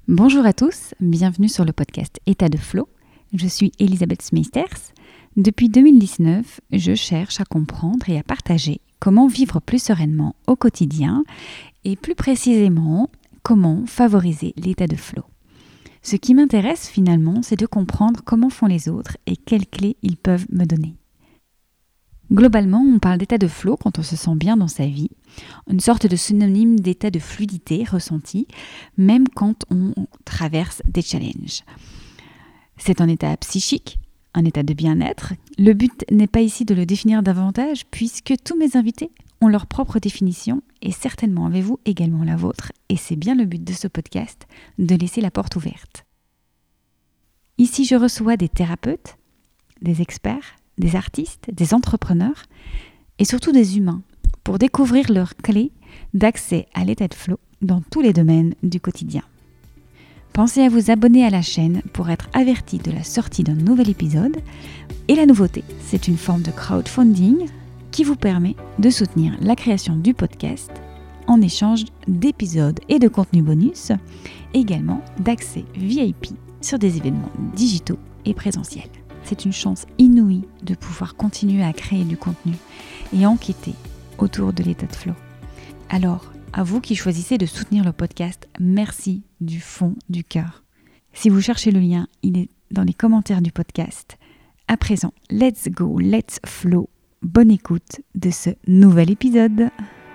Bonjour à tous, bienvenue sur le podcast État de Flow. Je suis Elisabeth Smeisters. Depuis 2019, je cherche à comprendre et à partager comment vivre plus sereinement au quotidien et plus précisément, comment favoriser l'état de flow. Ce qui m'intéresse finalement, c'est de comprendre comment font les autres et quelles clés ils peuvent me donner. Globalement, on parle d'état de flow quand on se sent bien dans sa vie, une sorte de synonyme d'état de fluidité ressenti, même quand on traverse des challenges. C'est un état psychique, un état de bien-être. Le but n'est pas ici de le définir davantage, puisque tous mes invités ont leur propre définition, et certainement avez-vous également la vôtre, et c'est bien le but de ce podcast, de laisser la porte ouverte. Ici, je reçois des thérapeutes, des experts, des artistes, des entrepreneurs et surtout des humains pour découvrir leurs clés d'accès à l'état de flow dans tous les domaines du quotidien. Pensez à vous abonner à la chaîne pour être averti de la sortie d'un nouvel épisode. Et la nouveauté, c'est une forme de crowdfunding qui vous permet de soutenir la création du podcast en échange d'épisodes et de contenus bonus, et également d'accès VIP sur des événements digitaux et présentiels. C'est une chance inouïe de pouvoir continuer à créer du contenu et enquêter autour de l'état de flow. Alors, à vous qui choisissez de soutenir le podcast, merci du fond du cœur. Si vous cherchez le lien, il est dans les commentaires du podcast. À présent, let's go, let's flow. Bonne écoute de ce nouvel épisode.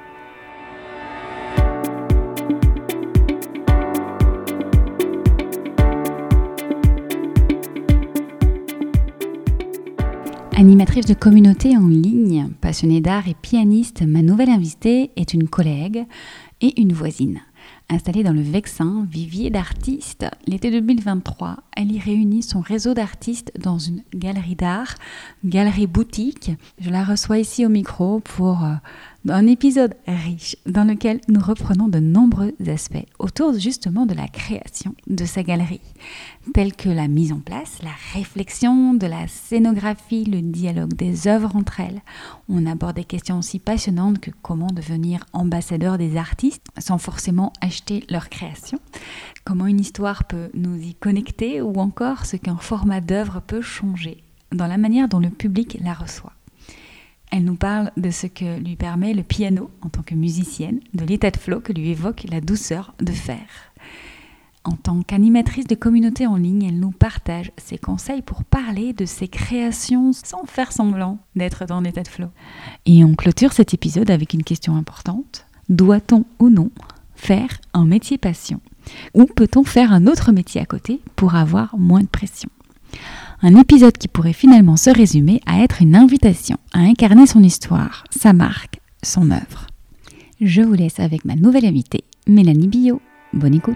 Animatrice de communauté en ligne, passionnée d'art et pianiste, ma nouvelle invitée est une collègue et une voisine. Installée dans le Vexin, vivier d'artistes, l'été 2023, elle y réunit son réseau d'artistes dans une galerie d'art, galerie boutique. Je la reçois ici au micro pour un épisode riche dans lequel nous reprenons de nombreux aspects autour justement de la création de sa galerie, tels que la mise en place, la réflexion de la scénographie, le dialogue des œuvres entre elles. On aborde des questions aussi passionnantes que comment devenir ambassadeur des artistes sans forcément acheter leur création, comment une histoire peut nous y connecter ou encore ce qu'un format d'œuvre peut changer dans la manière dont le public la reçoit. Elle nous parle de ce que lui permet le piano en tant que musicienne, de l'état de flow que lui évoque la douceur de faire. En tant qu'animatrice de communauté en ligne, elle nous partage ses conseils pour parler de ses créations sans faire semblant d'être dans l'état de flow. Et on clôture cet épisode avec une question importante. Doit-on ou non faire un métier passion? Ou peut-on faire un autre métier à côté pour avoir moins de pression? Un épisode qui pourrait finalement se résumer à être une invitation à incarner son histoire, sa marque, son œuvre. Je vous laisse avec ma nouvelle invitée, Mélanie Billot. Bonne écoute.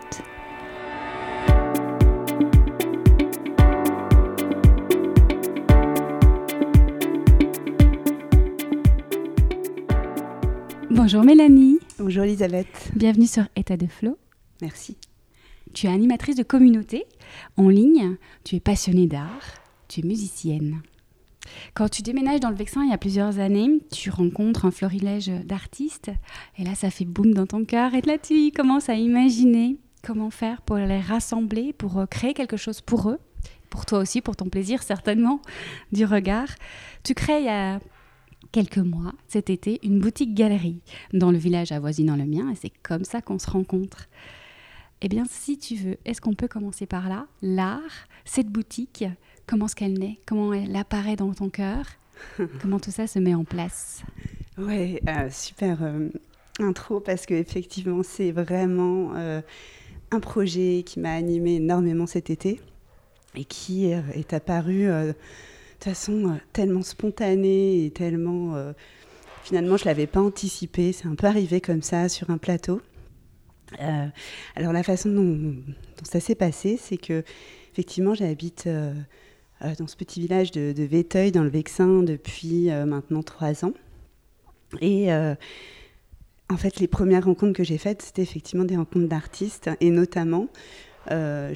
Bonjour Mélanie. Bonjour Elisabeth. Bienvenue sur État de Flow. Merci. Tu es animatrice de communauté en ligne, tu es passionnée d'art, tu es musicienne. Quand tu déménages dans le Vexin il y a plusieurs années, tu rencontres un florilège d'artistes et là ça fait boum dans ton cœur et là tu commences à imaginer comment faire pour les rassembler, pour créer quelque chose pour eux, pour toi aussi, pour ton plaisir certainement du regard. Tu crées il y a quelques mois, cet été, une boutique-galerie dans le village avoisinant le mien et c'est comme ça qu'on se rencontre. Eh bien, si tu veux, est-ce qu'on peut commencer par là? L'art, cette boutique, comment est-ce qu'elle naît? Comment elle apparaît dans ton cœur? Comment tout ça se met en place? Ouais, super intro parce qu'effectivement, c'est vraiment un projet qui m'a animée énormément cet été et qui est apparu de façon tellement spontanée et tellement... finalement, je ne l'avais pas anticipé. C'est un peu arrivé comme ça sur un plateau. Alors la façon dont ça s'est passé, c'est que effectivement j'habite dans ce petit village de Véteuil dans le Vexin depuis maintenant 3 ans et en fait les premières rencontres que j'ai faites c'était effectivement des rencontres d'artistes et notamment on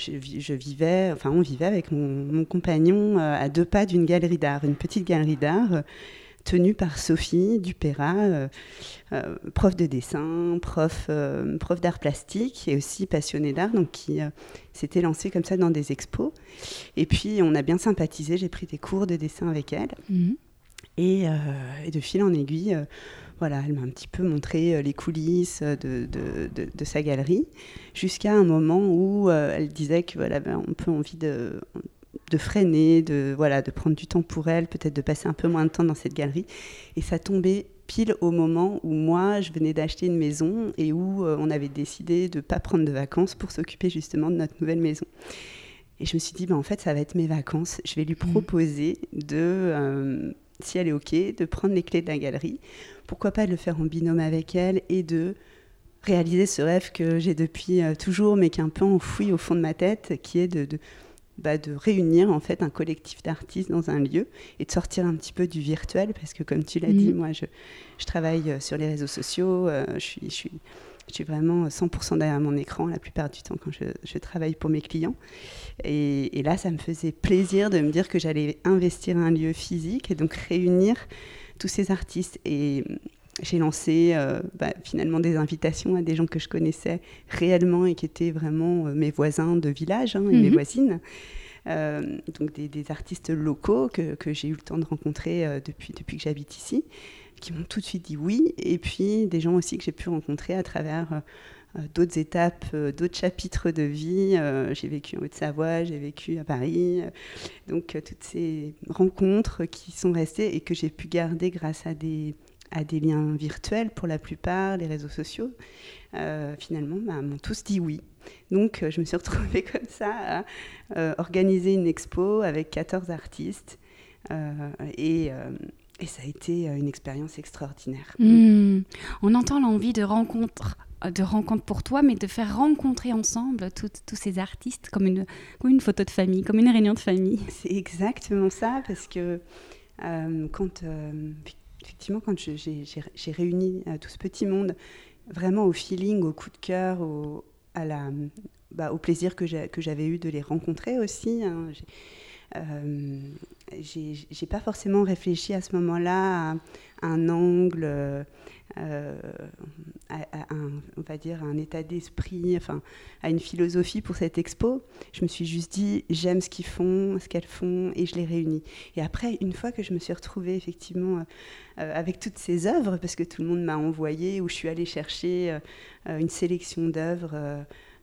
vivait avec mon compagnon à 2 pas d'une galerie d'art, une petite galerie d'art tenue par Sophie Dupéra, prof de dessin, prof d'art plastique et aussi passionnée d'art, donc qui s'était lancée comme ça dans des expos. Et puis, on a bien sympathisé, j'ai pris des cours de dessin avec elle. Et de fil en aiguille, voilà, elle m'a un petit peu montré les coulisses de sa galerie, jusqu'à un moment où elle disait que voilà, ben, on peut envie de freiner, de prendre du temps pour elle, peut-être de passer un peu moins de temps dans cette galerie. Et ça tombait pile au moment où moi, je venais d'acheter une maison et où on avait décidé de ne pas prendre de vacances pour s'occuper justement de notre nouvelle maison. Et je me suis dit, ben, en fait, ça va être mes vacances. Je vais lui proposer si elle est OK, de prendre les clés de la galerie. Pourquoi pas de le faire en binôme avec elle et de réaliser ce rêve que j'ai depuis toujours, mais qui est un peu enfoui au fond de ma tête, qui est de réunir en fait un collectif d'artistes dans un lieu et de sortir un petit peu du virtuel, parce que comme tu l'as dit, moi je travaille sur les réseaux sociaux, je suis vraiment 100% derrière mon écran la plupart du temps quand je travaille pour mes clients. Et là, ça me faisait plaisir de me dire que j'allais investir un lieu physique et donc réunir tous ces artistes. Et j'ai lancé finalement des invitations à des gens que je connaissais réellement et qui étaient vraiment mes voisins de village et mes voisines. Donc des artistes locaux que j'ai eu le temps de rencontrer depuis que j'habite ici, qui m'ont tout de suite dit oui. Et puis des gens aussi que j'ai pu rencontrer à travers d'autres étapes, d'autres chapitres de vie. J'ai vécu en Haute-Savoie, j'ai vécu à Paris. Donc toutes ces rencontres qui sont restées et que j'ai pu garder grâce à des liens virtuels pour la plupart, les réseaux sociaux, finalement, m'ont tous dit oui. Donc, je me suis retrouvée comme ça à organiser une expo avec 14 artistes et ça a été une expérience extraordinaire. On entend l'envie de rencontre pour toi, mais de faire rencontrer ensemble tous ces artistes comme une photo de famille, comme une réunion de famille. C'est exactement ça, parce que quand j'ai réuni tout ce petit monde, vraiment au feeling, au coup de cœur, au plaisir que j'avais eu de les rencontrer aussi. J'ai pas forcément réfléchi à ce moment-là à un angle, on va dire, à un état d'esprit, enfin, à une philosophie pour cette expo. Je me suis juste dit, j'aime ce qu'elles font, et je les réunis. Et après, une fois que je me suis retrouvée effectivement avec toutes ces œuvres, parce que tout le monde m'a envoyé, où je suis allée chercher une sélection d'œuvres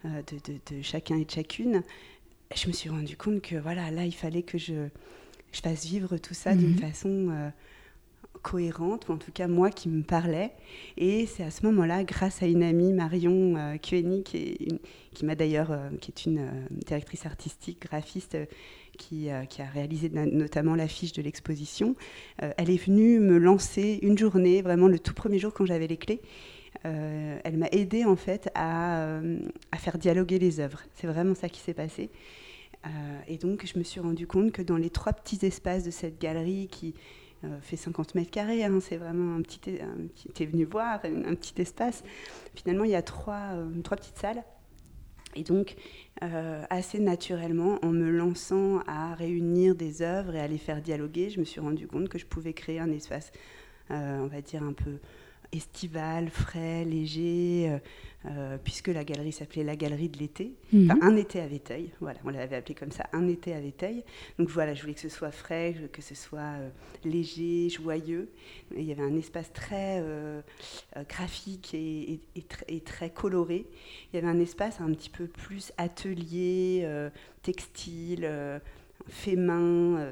de chacun et de chacune, je me suis rendu compte que voilà, là, il fallait que je fasse vivre tout ça d'une façon cohérente, ou en tout cas moi qui me parlait. Et c'est à ce moment-là, grâce à une amie, Marion Kueni, qui m'a d'ailleurs, qui est une directrice artistique, graphiste, qui a réalisé notamment l'affiche de l'exposition, elle est venue me lancer une journée, vraiment le tout premier jour quand j'avais les clés. Elle m'a aidée en fait à faire dialoguer les œuvres. C'est vraiment ça qui s'est passé. Et donc je me suis rendu compte que dans les 3 petits espaces de cette galerie qui fait 50 mètres carrés, c'est vraiment t'es venu voir, un petit espace. Finalement, il y a 3 petites salles. Et donc, assez naturellement, en me lançant à réunir des œuvres et à les faire dialoguer, je me suis rendu compte que je pouvais créer un espace, on va dire, un peu estival, frais, léger, puisque la galerie s'appelait la Galerie de l'été, enfin un été à Vétheuil, voilà, on l'avait appelé comme ça, un été à Vétheuil. Donc voilà, je voulais que ce soit frais, que ce soit léger, joyeux. Et il y avait un espace très graphique et très coloré. Il y avait un espace un petit peu plus atelier, textile, fait main,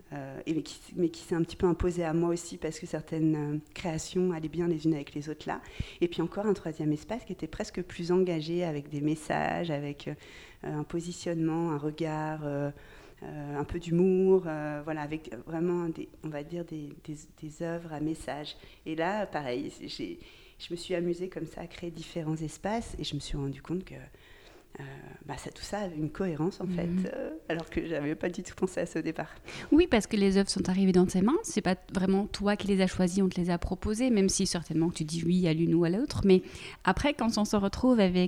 mais qui s'est un petit peu imposé à moi aussi parce que certaines créations allaient bien les unes avec les autres là. Et puis encore un 3e espace qui était presque plus engagé, avec des messages, avec un positionnement, un regard, un peu d'humour, voilà, avec vraiment on va dire des œuvres à message. Et là, pareil, je me suis amusée comme ça à créer différents espaces et je me suis rendu compte que tout ça avait une cohérence en fait, alors que j'avais pas du tout pensé à ça au départ. Oui, parce que les œuvres sont arrivées dans tes mains, c'est pas vraiment toi qui les as choisies, on te les a proposées, même si certainement tu dis oui à l'une ou à l'autre, mais après quand on se retrouve avec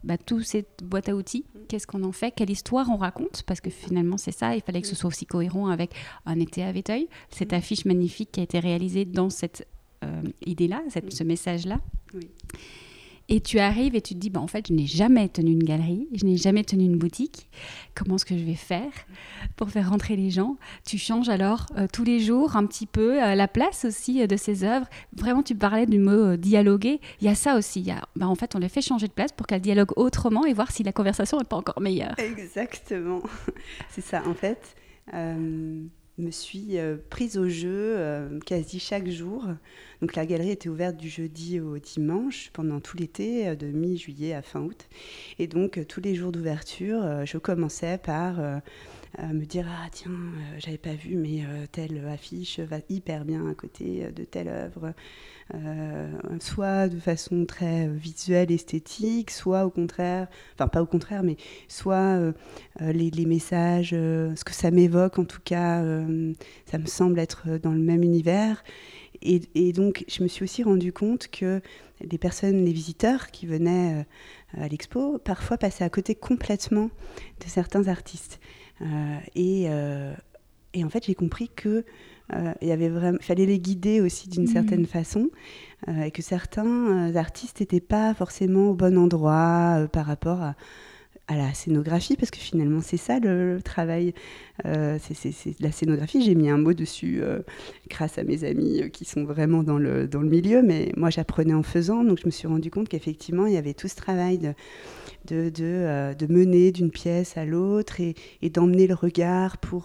toute cette boîte à outils, qu'est-ce qu'on en fait, quelle histoire on raconte, parce que finalement c'est ça, il fallait que ce soit aussi cohérent avec Un été à Vétheuil, cette affiche magnifique qui a été réalisée dans cette idée-là, ce message-là. Oui. Et tu arrives et tu te dis, en fait, je n'ai jamais tenu une galerie, je n'ai jamais tenu une boutique. Comment est-ce que je vais faire pour faire rentrer les gens ? Tu changes alors tous les jours un petit peu la place aussi de ces œuvres. Vraiment, tu parlais du mot dialoguer. Il y a ça aussi. En fait, on les fait changer de place pour qu'elles dialoguent autrement et voir si la conversation n'est pas encore meilleure. Exactement. C'est ça. En fait, me suis prise au jeu quasi chaque jour. Donc la galerie était ouverte du jeudi au dimanche pendant tout l'été, de mi-juillet à fin août. Et donc tous les jours d'ouverture, je commençais par me dire « Ah tiens, j'avais pas vu, mais telle affiche va hyper bien à côté de telle œuvre ». Soit de façon très visuelle, esthétique, soit au contraire, enfin pas au contraire, mais soit les messages, ce que ça m'évoque en tout cas, ça me semble être dans le même univers. Et donc je me suis aussi rendu compte que les visiteurs qui venaient à l'expo, parfois passaient à côté complètement de certains artistes. Et en fait j'ai compris que il fallait les guider aussi d'une certaine façon, et que certains artistes n'étaient pas forcément au bon endroit par rapport à la scénographie, parce que finalement c'est ça le travail, c'est la scénographie. J'ai mis un mot dessus grâce à mes amis qui sont vraiment dans le milieu, mais moi j'apprenais en faisant, donc je me suis rendu compte qu'effectivement il y avait tout ce travail de mener d'une pièce à l'autre et d'emmener le regard pour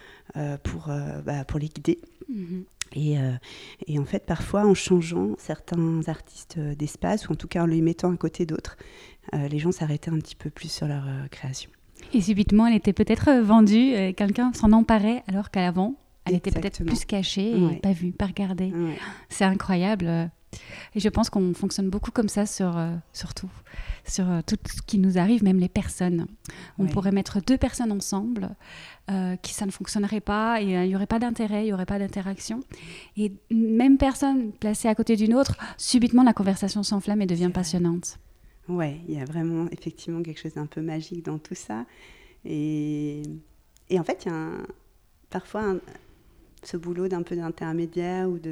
les guider. Et en fait, parfois, en changeant certains artistes d'espace, ou en tout cas en les mettant à côté d'autres, les gens s'arrêtaient un petit peu plus sur leur création. Et subitement, elle était peut-être vendue, quelqu'un s'en emparait, alors qu'avant, elle était peut-être plus cachée et pas vue, pas regardée. Ouais. C'est incroyable. Et je pense qu'on fonctionne beaucoup comme ça sur tout ce qui nous arrive, même les personnes. On pourrait mettre 2 personnes ensemble, qui ça ne fonctionnerait pas, et il n'y aurait pas d'intérêt, il n'y aurait pas d'interaction. Et une même personne placée à côté d'une autre, subitement la conversation s'enflamme et devient passionnante. Oui, il y a vraiment effectivement quelque chose d'un peu magique dans tout ça. Et en fait, il y a parfois ce boulot d'un peu d'intermédiaire ou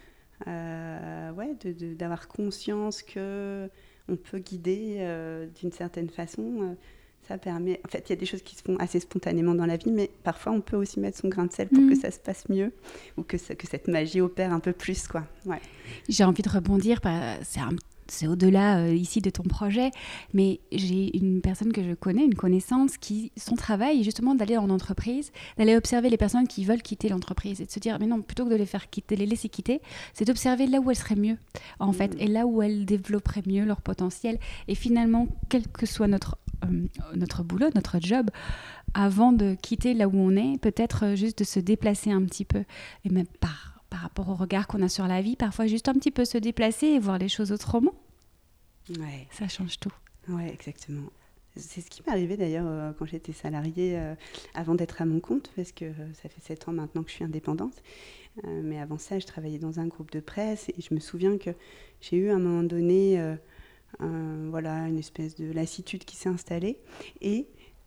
d'avoir conscience qu'on peut guider d'une certaine façon. Ça permet... En fait, il y a des choses qui se font assez spontanément dans la vie, mais parfois on peut aussi mettre son grain de sel pour que ça se passe mieux, ou que cette magie opère un peu plus, quoi. Ouais. J'ai envie de rebondir, c'est au-delà ici de ton projet, mais j'ai une personne que je connais, une connaissance, qui, son travail est justement d'aller en entreprise, d'aller observer les personnes qui veulent quitter l'entreprise et de se dire, mais non, plutôt que de les laisser quitter, c'est d'observer là où elles seraient mieux, en fait, et là où elles développeraient mieux leur potentiel. Et finalement, quel que soit notre boulot, notre job, avant de quitter là où on est, peut-être juste de se déplacer un petit peu, et même par rapport au regard qu'on a sur la vie, parfois juste un petit peu se déplacer et voir les choses autrement. Ouais. Ça change tout. Oui, exactement. C'est ce qui m'est arrivé d'ailleurs quand j'étais salariée, avant d'être à mon compte, parce que ça fait 7 ans maintenant que je suis indépendante. Mais avant ça, je travaillais dans un groupe de presse, et je me souviens que j'ai eu à un moment donné une espèce de lassitude qui s'est installée. Et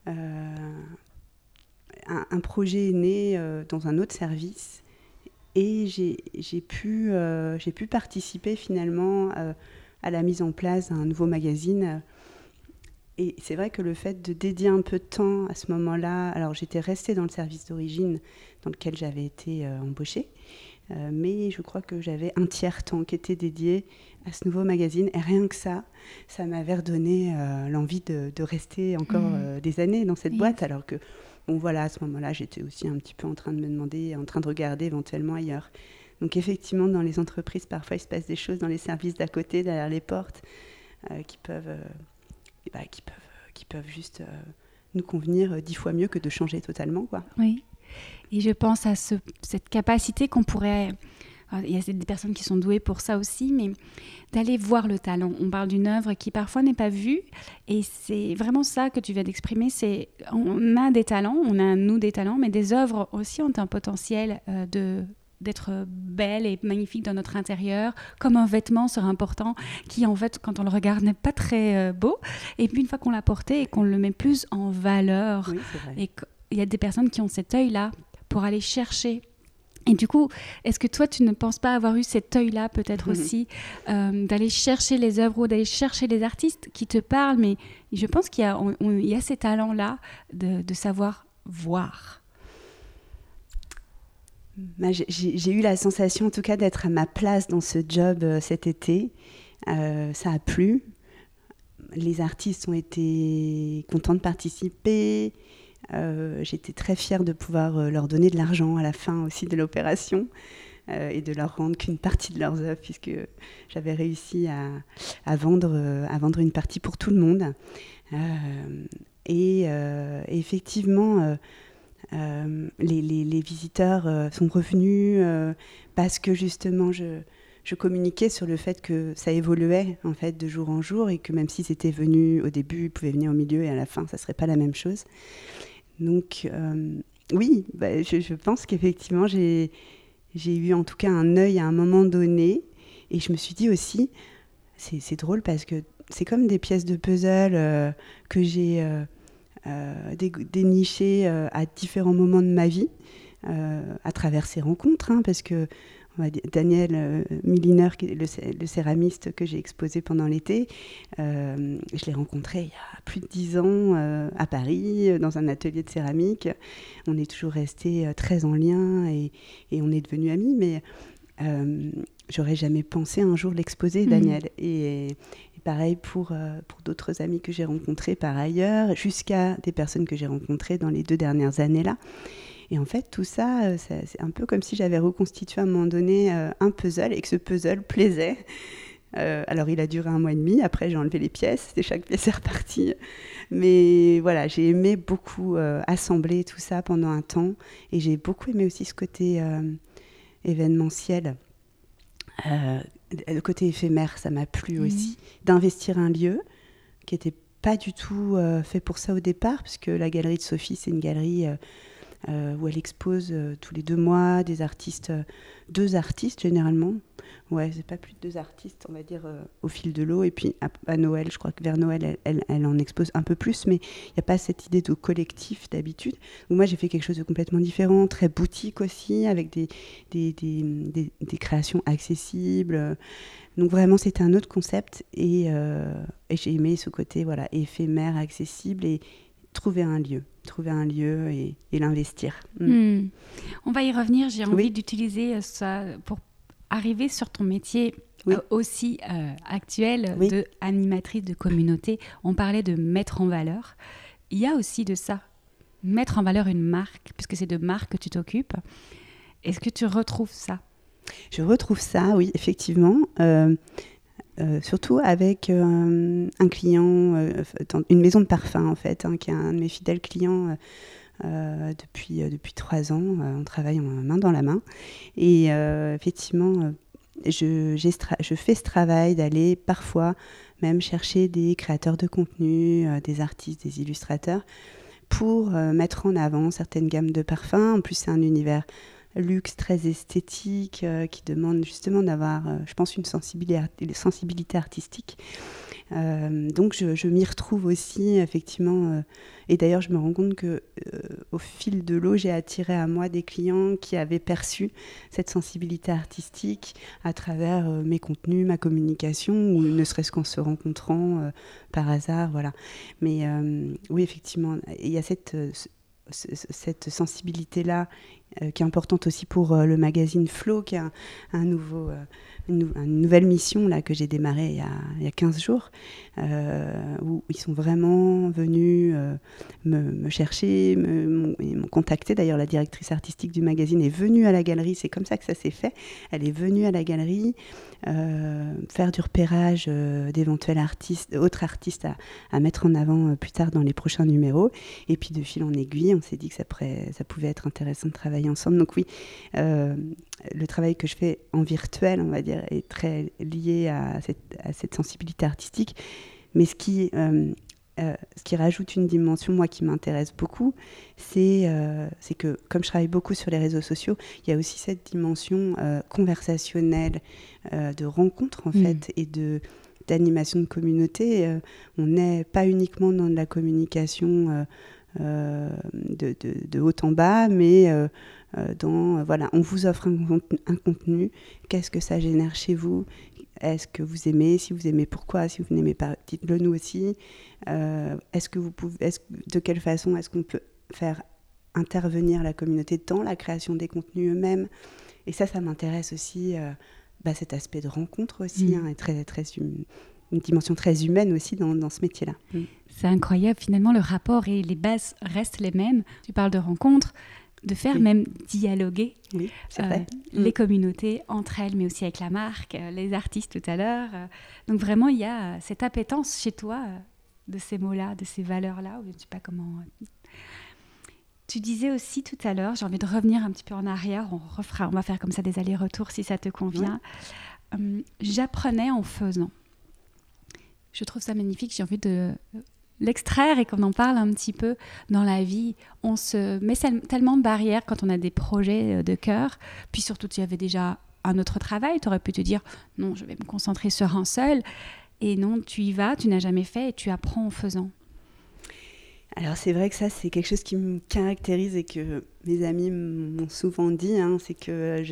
un projet est né dans un autre service. Et j'ai pu participer finalement à la mise en place d'un nouveau magazine. Et c'est vrai que le fait de dédier un peu de temps à ce moment-là, alors j'étais restée dans le service d'origine dans lequel j'avais été embauchée, mais je crois que j'avais un tiers temps qui était dédié à ce nouveau magazine. Et rien que ça m'avait redonné l'envie de rester encore des années dans cette boîte, alors que bon voilà, à ce moment-là, j'étais aussi un petit peu en train de me demander, en train de regarder éventuellement ailleurs. Donc effectivement, dans les entreprises, parfois il se passe des choses dans les services d'à côté, derrière les portes, qui peuvent juste nous convenir 10 fois mieux que de changer totalement, quoi. Oui, et je pense à cette capacité qu'on pourrait... Il y a des personnes qui sont douées pour ça aussi, mais d'aller voir le talent. On parle d'une œuvre qui parfois n'est pas vue, et c'est vraiment ça que tu viens d'exprimer. On a des talents, on a nous des talents, mais des œuvres aussi ont un potentiel de d'être belle et magnifique dans notre intérieur, comme un vêtement serait important, qui en fait, quand on le regarde, n'est pas très beau. Et puis une fois qu'on l'a porté et qu'on le met plus en valeur, Oui, c'est vrai. et il y a des personnes qui ont cet œil-là pour aller chercher. Et du coup, est-ce que toi, tu ne penses pas avoir eu cet œil-là peut-être aussi, d'aller chercher les œuvres ou d'aller chercher les artistes qui te parlent, mais je pense qu'il y a ces talents-là de savoir voir. J'ai eu la sensation en tout cas d'être à ma place dans ce job cet été. Ça a plu. Les artistes ont été contents de participer. J'étais très fière de pouvoir leur donner de l'argent à la fin aussi de l'opération et de leur rendre qu'une partie de leurs œuvres, puisque j'avais réussi à vendre une partie pour tout le monde. Et effectivement, les visiteurs sont revenus parce que justement je communiquais sur le fait que ça évoluait en fait de jour en jour et que même s'ils étaient venus au début, ils pouvaient venir au milieu et à la fin, ça serait pas la même chose. Donc oui, je pense qu'effectivement j'ai eu en tout cas un œil à un moment donné et je me suis dit aussi, c'est drôle parce que c'est comme des pièces de puzzle que j'ai dénichées à différents moments de ma vie à travers ces rencontres, parce que Daniel Milliner, qui est le céramiste que j'ai exposé pendant l'été, je l'ai rencontré il y a plus de 10 ans à Paris, dans un atelier de céramique. On est toujours restés très en lien et on est devenus amis, mais j'aurais jamais pensé un jour l'exposer, Daniel. Et pareil pour d'autres amis que j'ai rencontrés par ailleurs, jusqu'à des personnes que j'ai rencontrées dans les 2 dernières années-là. Et en fait, tout ça, c'est un peu comme si j'avais reconstitué à un moment donné un puzzle et que ce puzzle plaisait. Alors, il a duré 1 mois et demi. Après, j'ai enlevé les pièces et chaque pièce est repartie. Mais voilà, j'ai aimé beaucoup assembler tout ça pendant un temps. Et j'ai beaucoup aimé aussi ce côté événementiel. Le côté éphémère, ça m'a plu aussi. D'investir un lieu qui n'était pas du tout fait pour ça au départ, puisque la galerie de Sophie, c'est une galerie où elle expose tous les 2 mois des artistes, 2 artistes généralement. Ouais, c'est pas plus de 2 artistes, on va dire, au fil de l'eau. Et puis à Noël, je crois que vers Noël, elle en expose un peu plus, mais il n'y a pas cette idée de collectif d'habitude. Donc moi, j'ai fait quelque chose de complètement différent, très boutique aussi, avec des créations accessibles. Donc vraiment, c'était un autre concept et j'ai aimé ce côté éphémère, accessible et trouver un lieu et l'investir. On va y revenir, j'ai envie d'utiliser ça pour arriver sur ton métier aussi actuel de animatrice de communauté. On parlait de mettre en valeur. Il y a aussi de ça, mettre en valeur une marque, puisque c'est de marque que tu t'occupes. Est-ce que tu retrouves ça ? Je retrouve ça, oui, effectivement. Surtout avec un client, une maison de parfum en fait, qui est un de mes fidèles clients depuis 3 ans. On travaille main dans la main et effectivement je fais ce travail d'aller parfois même chercher des créateurs de contenu, des artistes, des illustrateurs pour mettre en avant certaines gammes de parfums. En plus, c'est un univers luxe, très esthétique, qui demande justement d'avoir, je pense, une sensibilité artistique. Donc je m'y retrouve aussi, effectivement. Et d'ailleurs, je me rends compte qu'au fil de l'eau, j'ai attiré à moi des clients qui avaient perçu cette sensibilité artistique à travers mes contenus, ma communication, ou ne serait-ce qu'en se rencontrant par hasard. Voilà. Mais oui, effectivement, il y a cette sensibilité-là qui est importante aussi pour le magazine Flow, qui est une nouvelle mission là, que j'ai démarrée il y a 15 jours, où ils sont vraiment venus me chercher, m'ont contacté. D'ailleurs, la directrice artistique du magazine est venue à la galerie, c'est comme ça que ça s'est fait. Elle est venue à la galerie faire du repérage d'éventuels autres artistes à mettre en avant plus tard dans les prochains numéros. Et puis de fil en aiguille, on s'est dit que ça pouvait être intéressant de travailler ensemble. Donc oui, le travail que je fais en virtuel, on va dire, est très lié à cette sensibilité artistique. Mais ce qui ce qui rajoute une dimension, moi, qui m'intéresse beaucoup, c'est que, comme je travaille beaucoup sur les réseaux sociaux, il y a aussi cette dimension conversationnelle, de rencontre, en fait, et d'animation de communauté. On n'est pas uniquement dans de la communication de haut en bas, mais voilà, on vous offre un contenu. Qu'est-ce que ça génère chez vous ? Est-ce que vous aimez ? Si vous aimez, pourquoi ? Si vous n'aimez pas, dites-le nous aussi. De quelle façon est-ce qu'on peut faire intervenir la communauté dans la création des contenus eux-mêmes ? Et ça m'intéresse aussi, cet aspect de rencontre aussi, et très, très une dimension très humaine aussi dans ce métier-là. C'est incroyable, finalement, le rapport et les bases restent les mêmes. Tu parles de rencontres, de faire même dialoguer c'est vrai. Les communautés entre elles, mais aussi avec la marque, les artistes tout à l'heure. Donc vraiment, il y a cette appétence chez toi de ces mots-là, de ces valeurs-là, ou je ne sais pas comment... Tu disais aussi tout à l'heure, j'ai envie de revenir un petit peu en arrière, on va faire comme ça des allers-retours si ça te convient. J'apprenais en faisant. Je trouve ça magnifique, j'ai envie de l'extraire et qu'on en parle un petit peu dans la vie. On se met tellement de barrières quand on a des projets de cœur, puis surtout tu avais déjà un autre travail, tu aurais pu te dire non, je vais me concentrer sur un seul, et non, tu y vas, tu n'as jamais fait et tu apprends en faisant. Alors c'est vrai que ça, c'est quelque chose qui me caractérise et que mes amis m'ont souvent dit, c'est que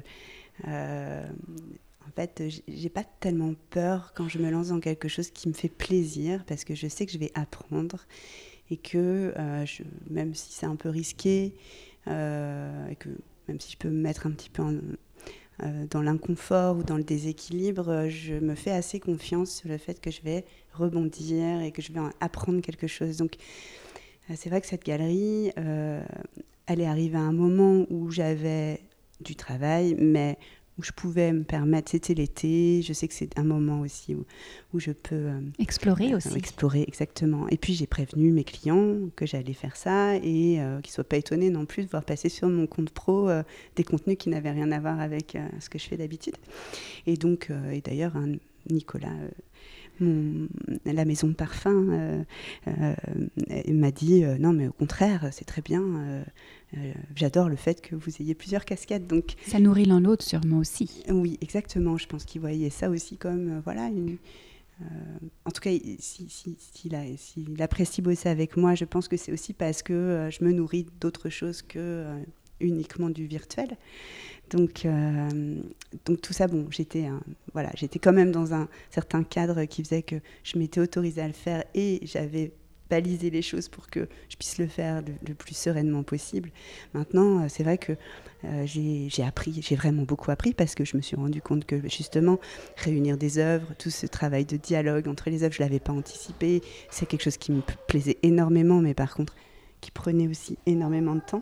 en fait, j'ai pas tellement peur quand je me lance dans quelque chose qui me fait plaisir, parce que je sais que je vais apprendre et que même si c'est un peu risqué, et que même si je peux me mettre un petit peu dans l'inconfort ou dans le déséquilibre, je me fais assez confiance sur le fait que je vais rebondir et que je vais apprendre quelque chose. Donc c'est vrai que cette galerie, elle est arrivée à un moment où j'avais du travail, mais où je pouvais me permettre, c'était l'été, je sais que c'est un moment aussi où je peux... explorer aussi. Explorer, exactement. Et puis j'ai prévenu mes clients que j'allais faire ça et qu'ils ne soient pas étonnés non plus de voir passer sur mon compte pro des contenus qui n'avaient rien à voir avec ce que je fais d'habitude. Et donc, et d'ailleurs, Nicolas... la maison de parfum m'a dit non mais au contraire c'est très bien, j'adore le fait que vous ayez plusieurs casquettes, donc ça nourrit l'un l'autre sûrement aussi. Oui, exactement, je pense qu'il voyait ça aussi comme en tout cas s'il apprécie bosser avec moi, je pense que c'est aussi parce que je me nourris d'autre chose que uniquement du virtuel. Donc tout ça, bon, j'étais quand même dans un certain cadre qui faisait que je m'étais autorisée à le faire et j'avais balisé les choses pour que je puisse le faire le plus sereinement possible. Maintenant, c'est vrai que j'ai vraiment beaucoup appris, parce que je me suis rendu compte que justement, réunir des œuvres, tout ce travail de dialogue entre les œuvres, je ne l'avais pas anticipé. C'est quelque chose qui me plaisait énormément, mais par contre, qui prenait aussi énormément de temps.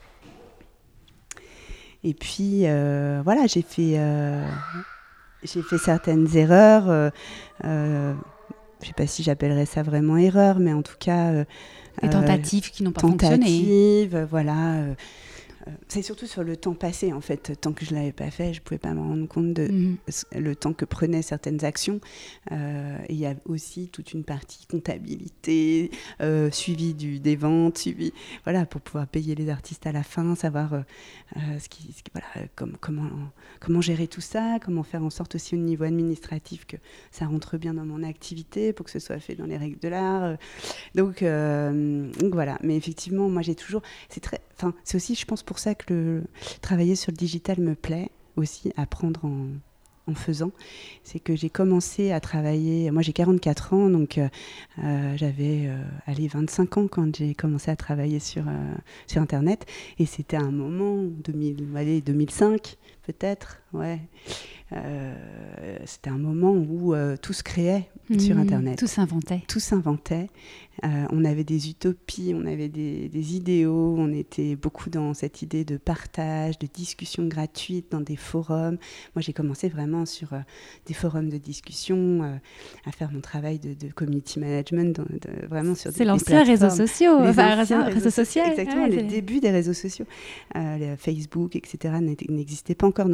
Et puis, voilà, j'ai fait certaines erreurs. Je ne sais pas si j'appellerais ça vraiment erreur, mais en tout cas... des tentatives qui n'ont pas fonctionné. Tentatives, voilà. C'est surtout sur le temps passé, en fait. Tant que je ne l'avais pas fait, je ne pouvais pas me rendre compte de le temps que prenaient certaines actions. Et il y a aussi toute une partie comptabilité, suivi des ventes, suivi, voilà, pour pouvoir payer les artistes à la fin, savoir comment gérer tout ça, comment faire en sorte aussi au niveau administratif que ça rentre bien dans mon activité, pour que ce soit fait dans les règles de l'art. Donc voilà. Mais effectivement, moi j'ai toujours... c'est aussi, je pense, pour ça que travailler sur le digital me plaît aussi, apprendre en faisant. C'est que j'ai commencé à travailler... Moi, j'ai 44 ans, donc j'avais 25 ans quand j'ai commencé à travailler sur Internet. Et c'était un moment, 2005 peut-être, ouais. C'était un moment où tout se créait sur Internet. Tout s'inventait. On avait des utopies, on avait des idéaux, on était beaucoup dans cette idée de partage, de discussion gratuite dans des forums. Moi, j'ai commencé vraiment sur des forums de discussion, à faire mon travail de community management, vraiment sur c'est l'ancien réseaux sociaux, réseaux sociaux. Exactement, les débuts des réseaux sociaux. Les Facebook, etc. n'existaient pas encore. Donc moi, je les ai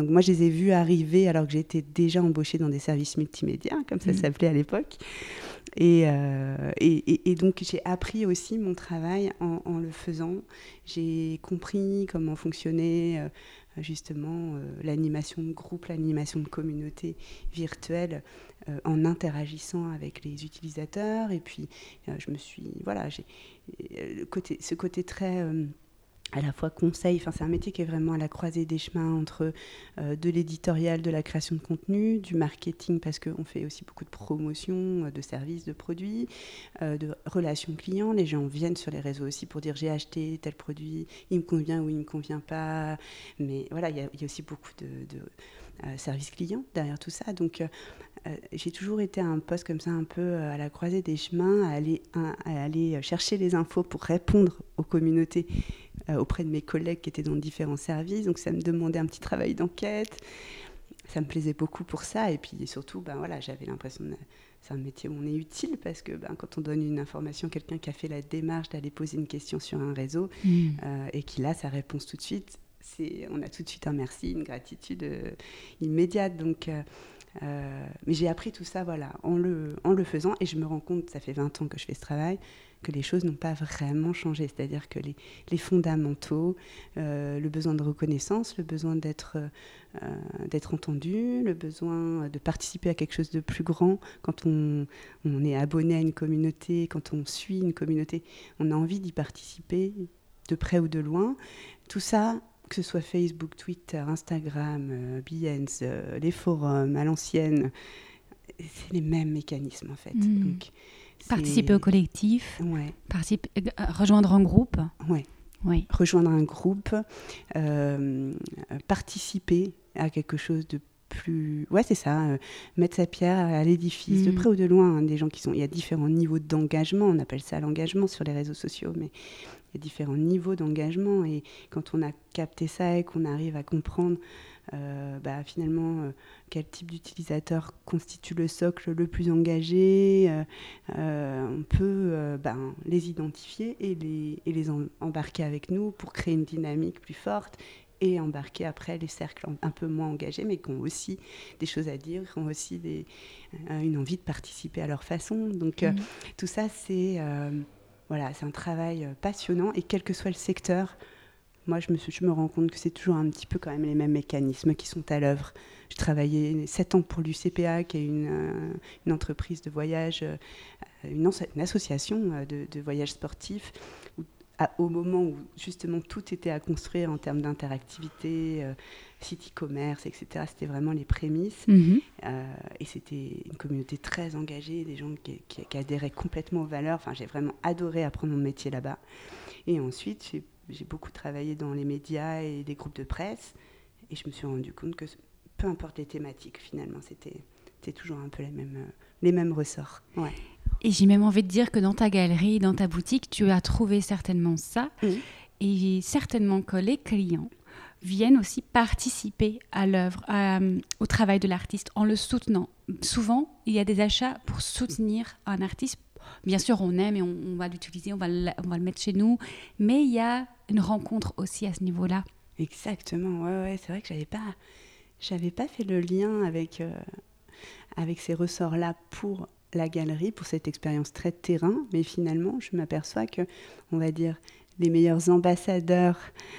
ai vus arriver alors que j'étais déjà embauchée dans des services multimédia, comme ça s'appelait à l'époque. Et donc, j'ai appris aussi mon travail en le faisant. J'ai compris comment fonctionnait justement l'animation de groupe, l'animation de communauté virtuelle en interagissant avec les utilisateurs. Et puis, j'ai ce côté très... à la fois conseil, c'est un métier qui est vraiment à la croisée des chemins entre de l'éditorial, de la création de contenu, du marketing, parce qu'on fait aussi beaucoup de promotion de services, de produits, de relations clients. Les gens viennent sur les réseaux aussi pour dire j'ai acheté tel produit, il me convient ou il ne me convient pas. Mais voilà, il y a aussi beaucoup de services clients derrière tout ça. Donc j'ai toujours été à un poste comme ça, un peu à la croisée des chemins, à aller chercher les infos pour répondre aux communautés auprès de mes collègues qui étaient dans différents services. Donc ça me demandait un petit travail d'enquête. Ça me plaisait beaucoup pour ça. Et puis surtout, j'avais l'impression que c'est un métier où on est utile parce que quand on donne une information à quelqu'un qui a fait la démarche d'aller poser une question sur un réseau et qu'il a sa réponse tout de suite, on a tout de suite un merci, une gratitude immédiate. Donc, mais j'ai appris tout ça en le faisant, et je me rends compte, ça fait 20 ans que je fais ce travail, que les choses n'ont pas vraiment changé. C'est-à-dire que les fondamentaux, le besoin de reconnaissance, le besoin d'être entendu, le besoin de participer à quelque chose de plus grand. Quand on est abonné à une communauté, quand on suit une communauté, on a envie d'y participer de près ou de loin. Tout ça, que ce soit Facebook, Twitter, Instagram, Behance, les forums, à l'ancienne, c'est les mêmes mécanismes en fait. Donc, participer au collectif, ouais. Rejoindre un groupe. Ouais. Oui. Rejoindre un groupe, participer à quelque chose de plus... Ouais, c'est ça, mettre sa pierre à l'édifice, de près ou de loin. Des gens il y a différents niveaux d'engagement, on appelle ça l'engagement sur les réseaux sociaux, mais il y a différents niveaux d'engagement, et quand on a capté ça et qu'on arrive à comprendre finalement quel type d'utilisateur constitue le socle le plus engagé, on peut les identifier et les embarquer avec nous pour créer une dynamique plus forte, et embarquer après les cercles un peu moins engagés, mais qui ont aussi des choses à dire, qui ont aussi une envie de participer à leur façon. Donc tout ça, c'est un travail passionnant, et quel que soit le secteur, moi je me rends compte que c'est toujours un petit peu quand même les mêmes mécanismes qui sont à l'œuvre. J'ai travaillé 7 ans pour l'UCPA, qui est une entreprise de voyage, une association de voyage sportif, au moment où justement tout était à construire en termes d'interactivité, site e-commerce, etc. C'était vraiment les prémices. Et c'était une communauté très engagée, des gens qui adhéraient complètement aux valeurs. Enfin, j'ai vraiment adoré apprendre mon métier là-bas. Et ensuite, j'ai beaucoup travaillé dans les médias et des groupes de presse. Et je me suis rendu compte que peu importe les thématiques, finalement, c'était toujours un peu les mêmes ressorts. Ouais. Et j'ai même envie de dire que dans ta galerie, dans ta boutique, tu as trouvé certainement ça. Et certainement que les clients viennent aussi participer à l'œuvre, au travail de l'artiste en le soutenant. Souvent, il y a des achats pour soutenir un artiste. Bien sûr, on aime et on va l'utiliser, on va le mettre chez nous. Mais il y a une rencontre aussi à ce niveau-là. Exactement, ouais, c'est vrai que j'avais pas fait le lien avec ces ressorts-là pour la galerie, pour cette expérience très de terrain, mais finalement, je m'aperçois que, on va dire, les meilleurs ambassadeurs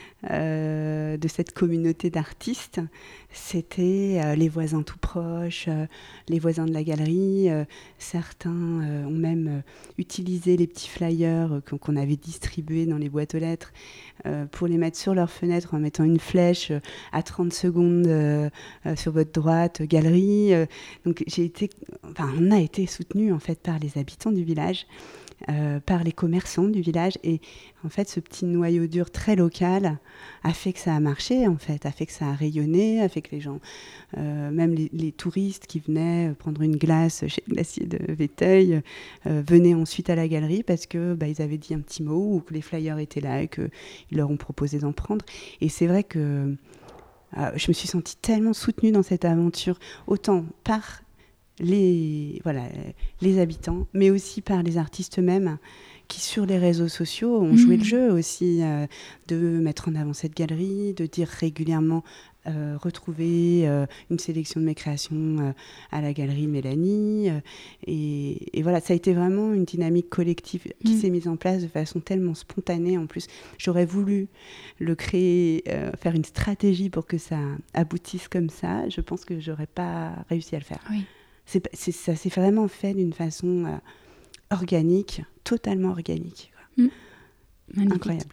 de cette communauté d'artistes, c'était les voisins tout proches, les voisins de la galerie. Certains ont même utilisé les petits flyers qu'on avait distribués dans les boîtes aux lettres pour les mettre sur leur fenêtre en mettant une flèche à 30 secondes sur votre droite, galerie. Donc on a été soutenus en fait par les habitants du village. Par les commerçants du village, et en fait ce petit noyau dur très local a fait que ça a marché, en fait, a fait que ça a rayonné, a fait que les gens, même les touristes qui venaient prendre une glace chez le glacier de Véteuil, venaient ensuite à la galerie parce que ils avaient dit un petit mot, ou que les flyers étaient là et qu'ils leur ont proposé d'en prendre. Et c'est vrai que je me suis sentie tellement soutenue dans cette aventure, autant par les habitants, mais aussi par les artistes eux-mêmes qui, sur les réseaux sociaux, ont joué le jeu aussi, de mettre en avant cette galerie, de dire régulièrement retrouver une sélection de mes créations à la galerie Mélanie. Et voilà, ça a été vraiment une dynamique collective qui s'est mise en place de façon tellement spontanée. En plus, j'aurais voulu le créer, faire une stratégie pour que ça aboutisse comme ça. Je pense que j'aurais pas réussi à le faire. Oui. Ça s'est vraiment fait d'une façon organique, totalement organique. Quoi. Incroyable.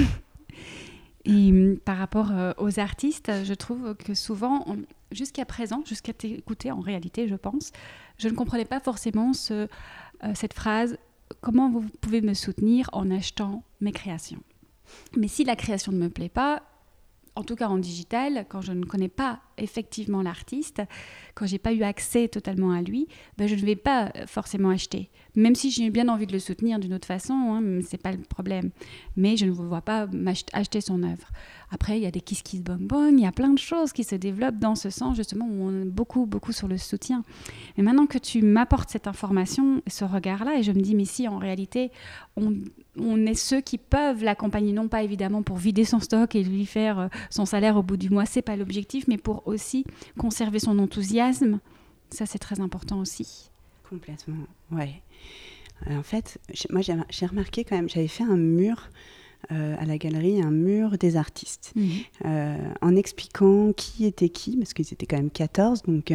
Et par rapport aux artistes, je trouve que souvent, jusqu'à présent, jusqu'à t'écouter en réalité, je pense, je ne comprenais pas forcément cette phrase « Comment vous pouvez me soutenir en achetant mes créations ?» Mais si la création ne me plaît pas, en tout cas en digital, quand je ne connais pas effectivement l'artiste, quand j'ai pas eu accès totalement à lui, je ne vais pas forcément acheter. Même si j'ai bien envie de le soutenir d'une autre façon, c'est pas le problème. Mais je ne vois pas acheter son œuvre. Après, il y a des Kiss Kiss Bang Bang, il y a plein de choses qui se développent dans ce sens, justement, où on est beaucoup sur le soutien. Mais maintenant que tu m'apportes cette information, ce regard-là, et je me dis, mais si, en réalité, on est ceux qui peuvent l'accompagner, non pas évidemment pour vider son stock et lui faire son salaire au bout du mois, c'est pas l'objectif, mais pour aussi conserver son enthousiasme. Ça, c'est très important aussi. Complètement, ouais. En fait, moi, j'ai remarqué quand même, j'avais fait un mur à la galerie, un mur des artistes, en expliquant qui était qui, parce qu'ils étaient quand même 14, donc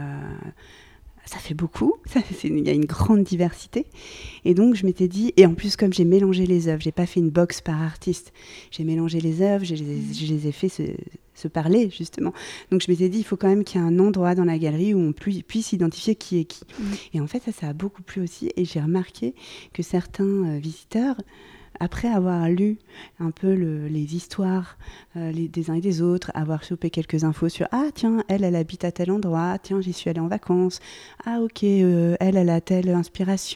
ça fait beaucoup, il y a une grande diversité. Et donc, je m'étais dit, et en plus, comme j'ai mélangé les œuvres, j'ai pas fait une box par artiste, j'ai mélangé les œuvres, je les ai fait se parler, justement. Donc, je m'étais dit, il faut quand même qu'il y ait un endroit dans la galerie où on puisse identifier qui est qui. Et en fait, ça a beaucoup plu aussi. Et j'ai remarqué que certains visiteurs, après avoir lu un peu les histoires des uns et des autres, avoir chopé quelques infos sur « Ah, tiens, elle habite à tel endroit. Tiens, j'y suis allée en vacances. Ah, ok, elle a telle inspiration. »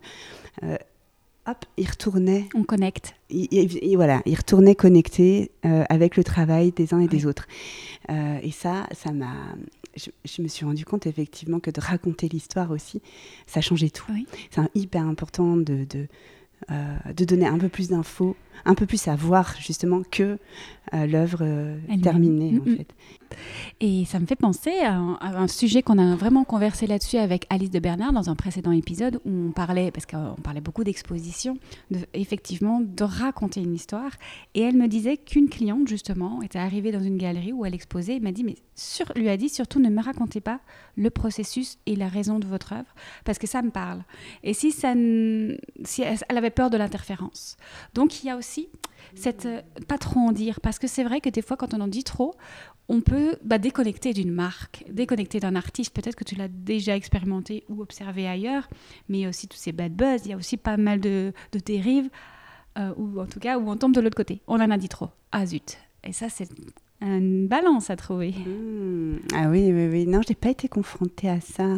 Hop, ils retournaient. On connecte. Et voilà, ils retournaient connectés avec le travail des uns et des autres. Et ça m'a... Je me suis rendu compte effectivement que de raconter l'histoire aussi, ça changeait tout. Oui. C'est hyper important de donner un peu plus d'infos, un peu plus à voir justement que l'œuvre terminée en fait. Et ça me fait penser à un sujet qu'on a vraiment conversé là-dessus avec Alice de Bernard dans un précédent épisode où on parlait, parce qu'on parlait beaucoup d'exposition, effectivement de raconter une histoire. Et elle me disait qu'une cliente justement était arrivée dans une galerie où elle exposait et lui a dit surtout ne me racontez pas le processus et la raison de votre œuvre parce que ça me parle. Et si elle avait peur de l'interférence. Donc il y a aussi pas trop en dire, parce que c'est vrai que des fois quand on en dit trop, on peut déconnecter d'une marque, déconnecter d'un artiste. Peut-être que tu l'as déjà expérimenté ou observé ailleurs, mais il y a aussi tous ces bad buzz, il y a aussi pas mal de dérives, ou en tout cas où on tombe de l'autre côté. On en a dit trop. Ah zut. Et ça, c'est une balance à trouver. Ah oui. Non, je n'ai pas été confrontée à ça.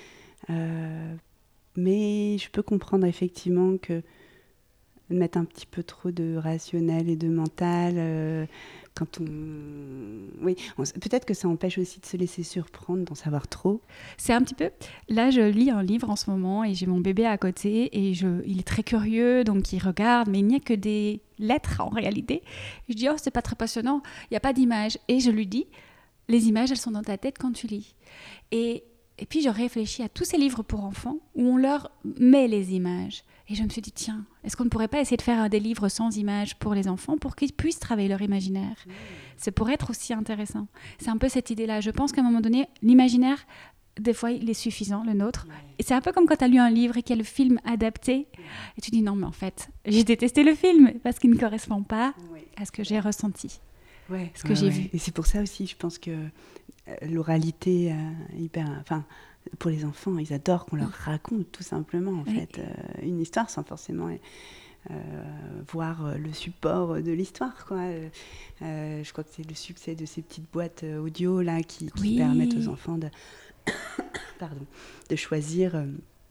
Mais je peux comprendre effectivement que mettre un petit peu trop de rationnel et de mental, peut-être que ça empêche aussi de se laisser surprendre, d'en savoir trop. C'est un petit peu... Là, je lis un livre en ce moment et j'ai mon bébé à côté et il est très curieux, donc il regarde, mais il n'y a que des lettres en réalité. Je dis, c'est pas très passionnant, il n'y a pas d'image. Et je lui dis, les images, elles sont dans ta tête quand tu lis. Et puis, je réfléchis à tous ces livres pour enfants où on leur met les images. Et je me suis dit, tiens, est-ce qu'on ne pourrait pas essayer de faire des livres sans images pour les enfants pour qu'ils puissent travailler leur imaginaire ? Ça pourrait être aussi intéressant. C'est un peu cette idée-là. Je pense qu'à un moment donné, l'imaginaire, des fois, il est suffisant, le nôtre. Et c'est un peu comme quand tu as lu un livre et qu'il y a le film adapté. Et tu dis, non, mais en fait, j'ai détesté le film parce qu'il ne correspond pas à ce que j'ai ressenti, ce que j'ai vu. Et c'est pour ça aussi, je pense que l'oralité, pour les enfants, ils adorent qu'on leur raconte tout simplement en fait une histoire sans forcément voir le support de l'histoire quoi. Je crois que c'est le succès de ces petites boîtes audio là qui permettent aux enfants de choisir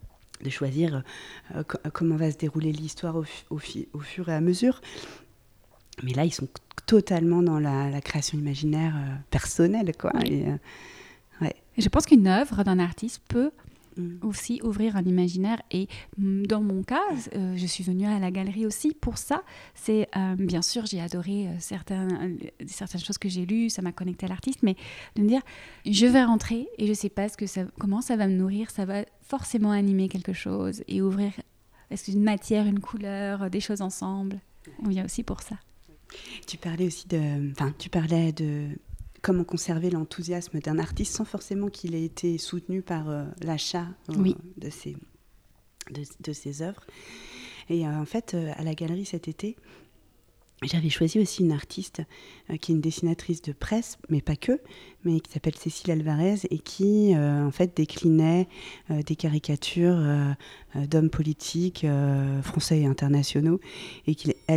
comment va se dérouler l'histoire au fur et à mesure. Mais là, ils sont totalement dans la création imaginaire personnelle quoi. Et je pense qu'une œuvre d'un artiste peut aussi ouvrir un imaginaire. Et dans mon cas, je suis venue à la galerie aussi pour ça. C'est bien sûr, j'ai adoré certaines choses que j'ai lues, ça m'a connectée à l'artiste, mais de me dire, je vais rentrer et je ne sais pas comment ça va me nourrir, ça va forcément animer quelque chose et ouvrir une matière, une couleur, des choses ensemble. On vient aussi pour ça. Tu parlais aussi de comment conserver l'enthousiasme d'un artiste sans forcément qu'il ait été soutenu par l'achat de ses œuvres. Et en fait, à la galerie cet été, j'avais choisi aussi une artiste qui est une dessinatrice de presse, mais pas que, mais qui s'appelle Cécile Alvarez et qui, en fait, déclinait des caricatures d'hommes politiques français et internationaux. Et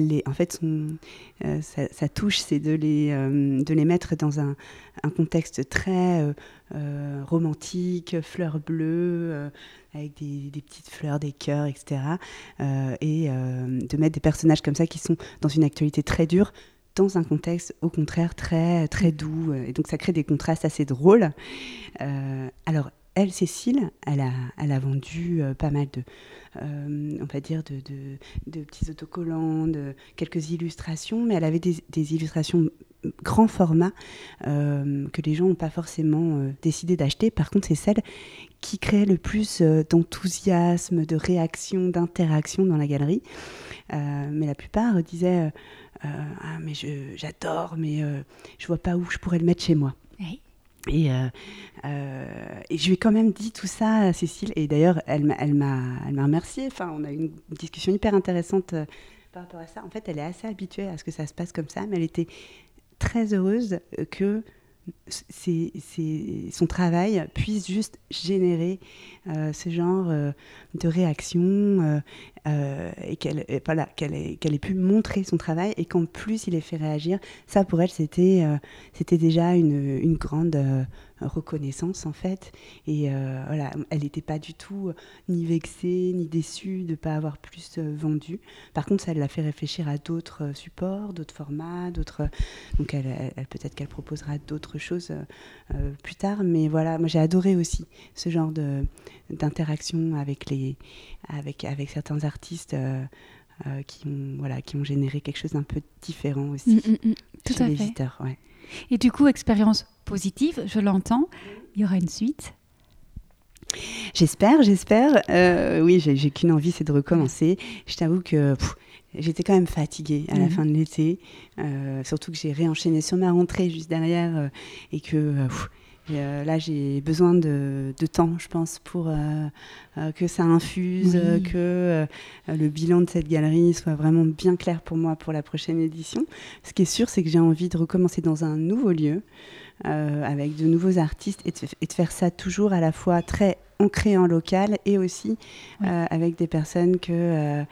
sa touche, c'est de les mettre dans un contexte très romantique, fleurs bleues, avec des petites fleurs, des cœurs, etc. Et de mettre des personnages comme ça qui sont dans une actualité très dure, dans un contexte au contraire très, très doux. Et donc ça crée des contrastes assez drôles. Alors, elle, Cécile, elle a vendu pas mal on va dire, de petits autocollants, de quelques illustrations, mais elle avait des illustrations grand format que les gens n'ont pas forcément décidé d'acheter. Par contre, c'est celle qui crée le plus d'enthousiasme, de réaction, d'interaction dans la galerie. Mais la plupart disaient mais j'adore, mais je vois pas où je pourrais le mettre chez moi. Oui. Et je lui ai quand même dit tout ça à Cécile. Et d'ailleurs, elle m'a remerciée. Enfin, on a eu une discussion hyper intéressante par rapport à ça. En fait, elle est assez habituée à ce que ça se passe comme ça, mais elle était très heureuse que son travail puisse juste générer ce genre de réaction et qu'elle ait pu montrer son travail et qu'en plus il ait fait réagir. Ça pour elle c'était déjà une grande reconnaissance en fait. Et voilà, elle n'était pas du tout ni vexée ni déçue de ne pas avoir plus vendu. Par contre, ça l'a fait réfléchir à d'autres supports, d'autres formats, donc elle peut-être qu'elle proposera d'autres choses plus tard. Mais voilà, moi j'ai adoré aussi ce genre d'interaction avec certains artistes qui ont généré quelque chose d'un peu différent aussi tout chez à les fait. visiteurs. Ouais. Et du coup, expérience positive, je l'entends. Il y aura une suite. J'espère. Oui, j'ai qu'une envie, c'est de recommencer. Je t'avoue que j'étais quand même fatiguée à la fin de l'été, surtout que j'ai réenchaîné sur ma rentrée juste derrière et que là, j'ai besoin de temps, je pense, pour que ça infuse, que le bilan de cette galerie soit vraiment bien clair pour moi pour la prochaine édition. Ce qui est sûr, c'est que j'ai envie de recommencer dans un nouveau lieu, avec de nouveaux artistes et de faire ça toujours à la fois très ancré en local et aussi avec des personnes que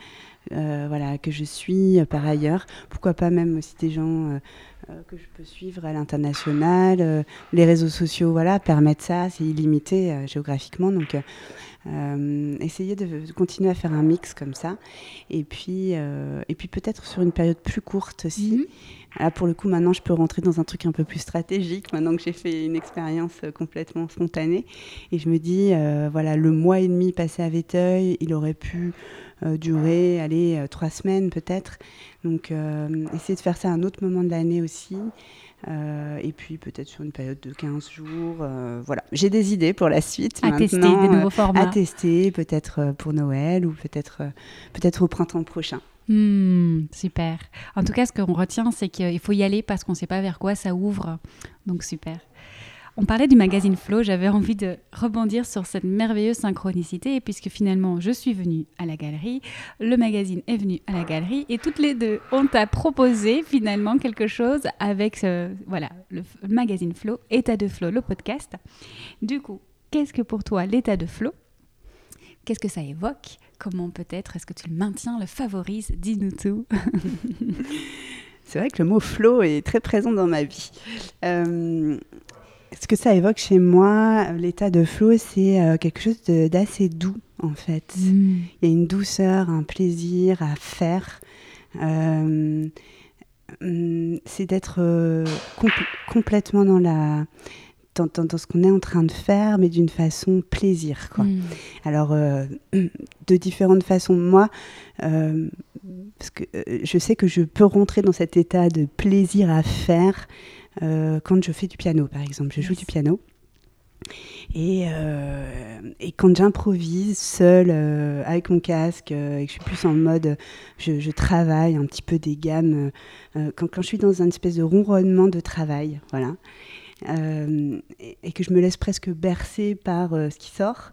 je suis par ailleurs. Pourquoi pas même aussi des gens que je peux suivre à l'international. Les réseaux sociaux permettent ça, c'est illimité géographiquement. Donc essayer de continuer à faire un mix comme ça. Et puis peut-être sur une période plus courte aussi. Là, pour le coup, maintenant, je peux rentrer dans un truc un peu plus stratégique, maintenant que j'ai fait une expérience complètement spontanée. Et je me dis, le mois et demi passé à Véteuil, il aurait pu durer 3 semaines peut-être. Donc, essayer de faire ça à un autre moment de l'année aussi. Et puis peut-être sur une période de 15 jours. Voilà, j'ai des idées pour la suite. À tester des nouveaux formats. À tester, peut-être pour Noël ou peut-être au printemps prochain. Super. En tout cas, ce qu'on retient, c'est qu'il faut y aller parce qu'on ne sait pas vers quoi ça ouvre. Donc, super. On parlait du magazine Flow, j'avais envie de rebondir sur cette merveilleuse synchronicité, puisque finalement, je suis venue à la galerie, le magazine est venu à la galerie, et toutes les deux, on t'a proposé finalement quelque chose avec le magazine Flow, État de Flow, le podcast. Du coup, qu'est-ce que pour toi l'état de flow ? Qu'est-ce que ça évoque ? Comment peut-être est-ce que tu le maintiens, le favorises ? Dis-nous tout. C'est vrai que le mot flow est très présent dans ma vie. Ce que ça évoque chez moi, l'état de flow, c'est quelque chose d'assez doux en fait. Il y a une douceur, un plaisir à faire. C'est d'être complètement dans dans ce qu'on est en train de faire, mais d'une façon plaisir, quoi. Alors, de différentes façons. Moi, parce que je sais que je peux rentrer dans cet état de plaisir à faire quand je fais du piano, par exemple. Je joue du piano. Et quand j'improvise seule avec mon casque et que je suis plus en mode je travaille un petit peu des gammes quand je suis dans une espèce de ronronnement de travail, voilà, et que je me laisse presque bercer par ce qui sort,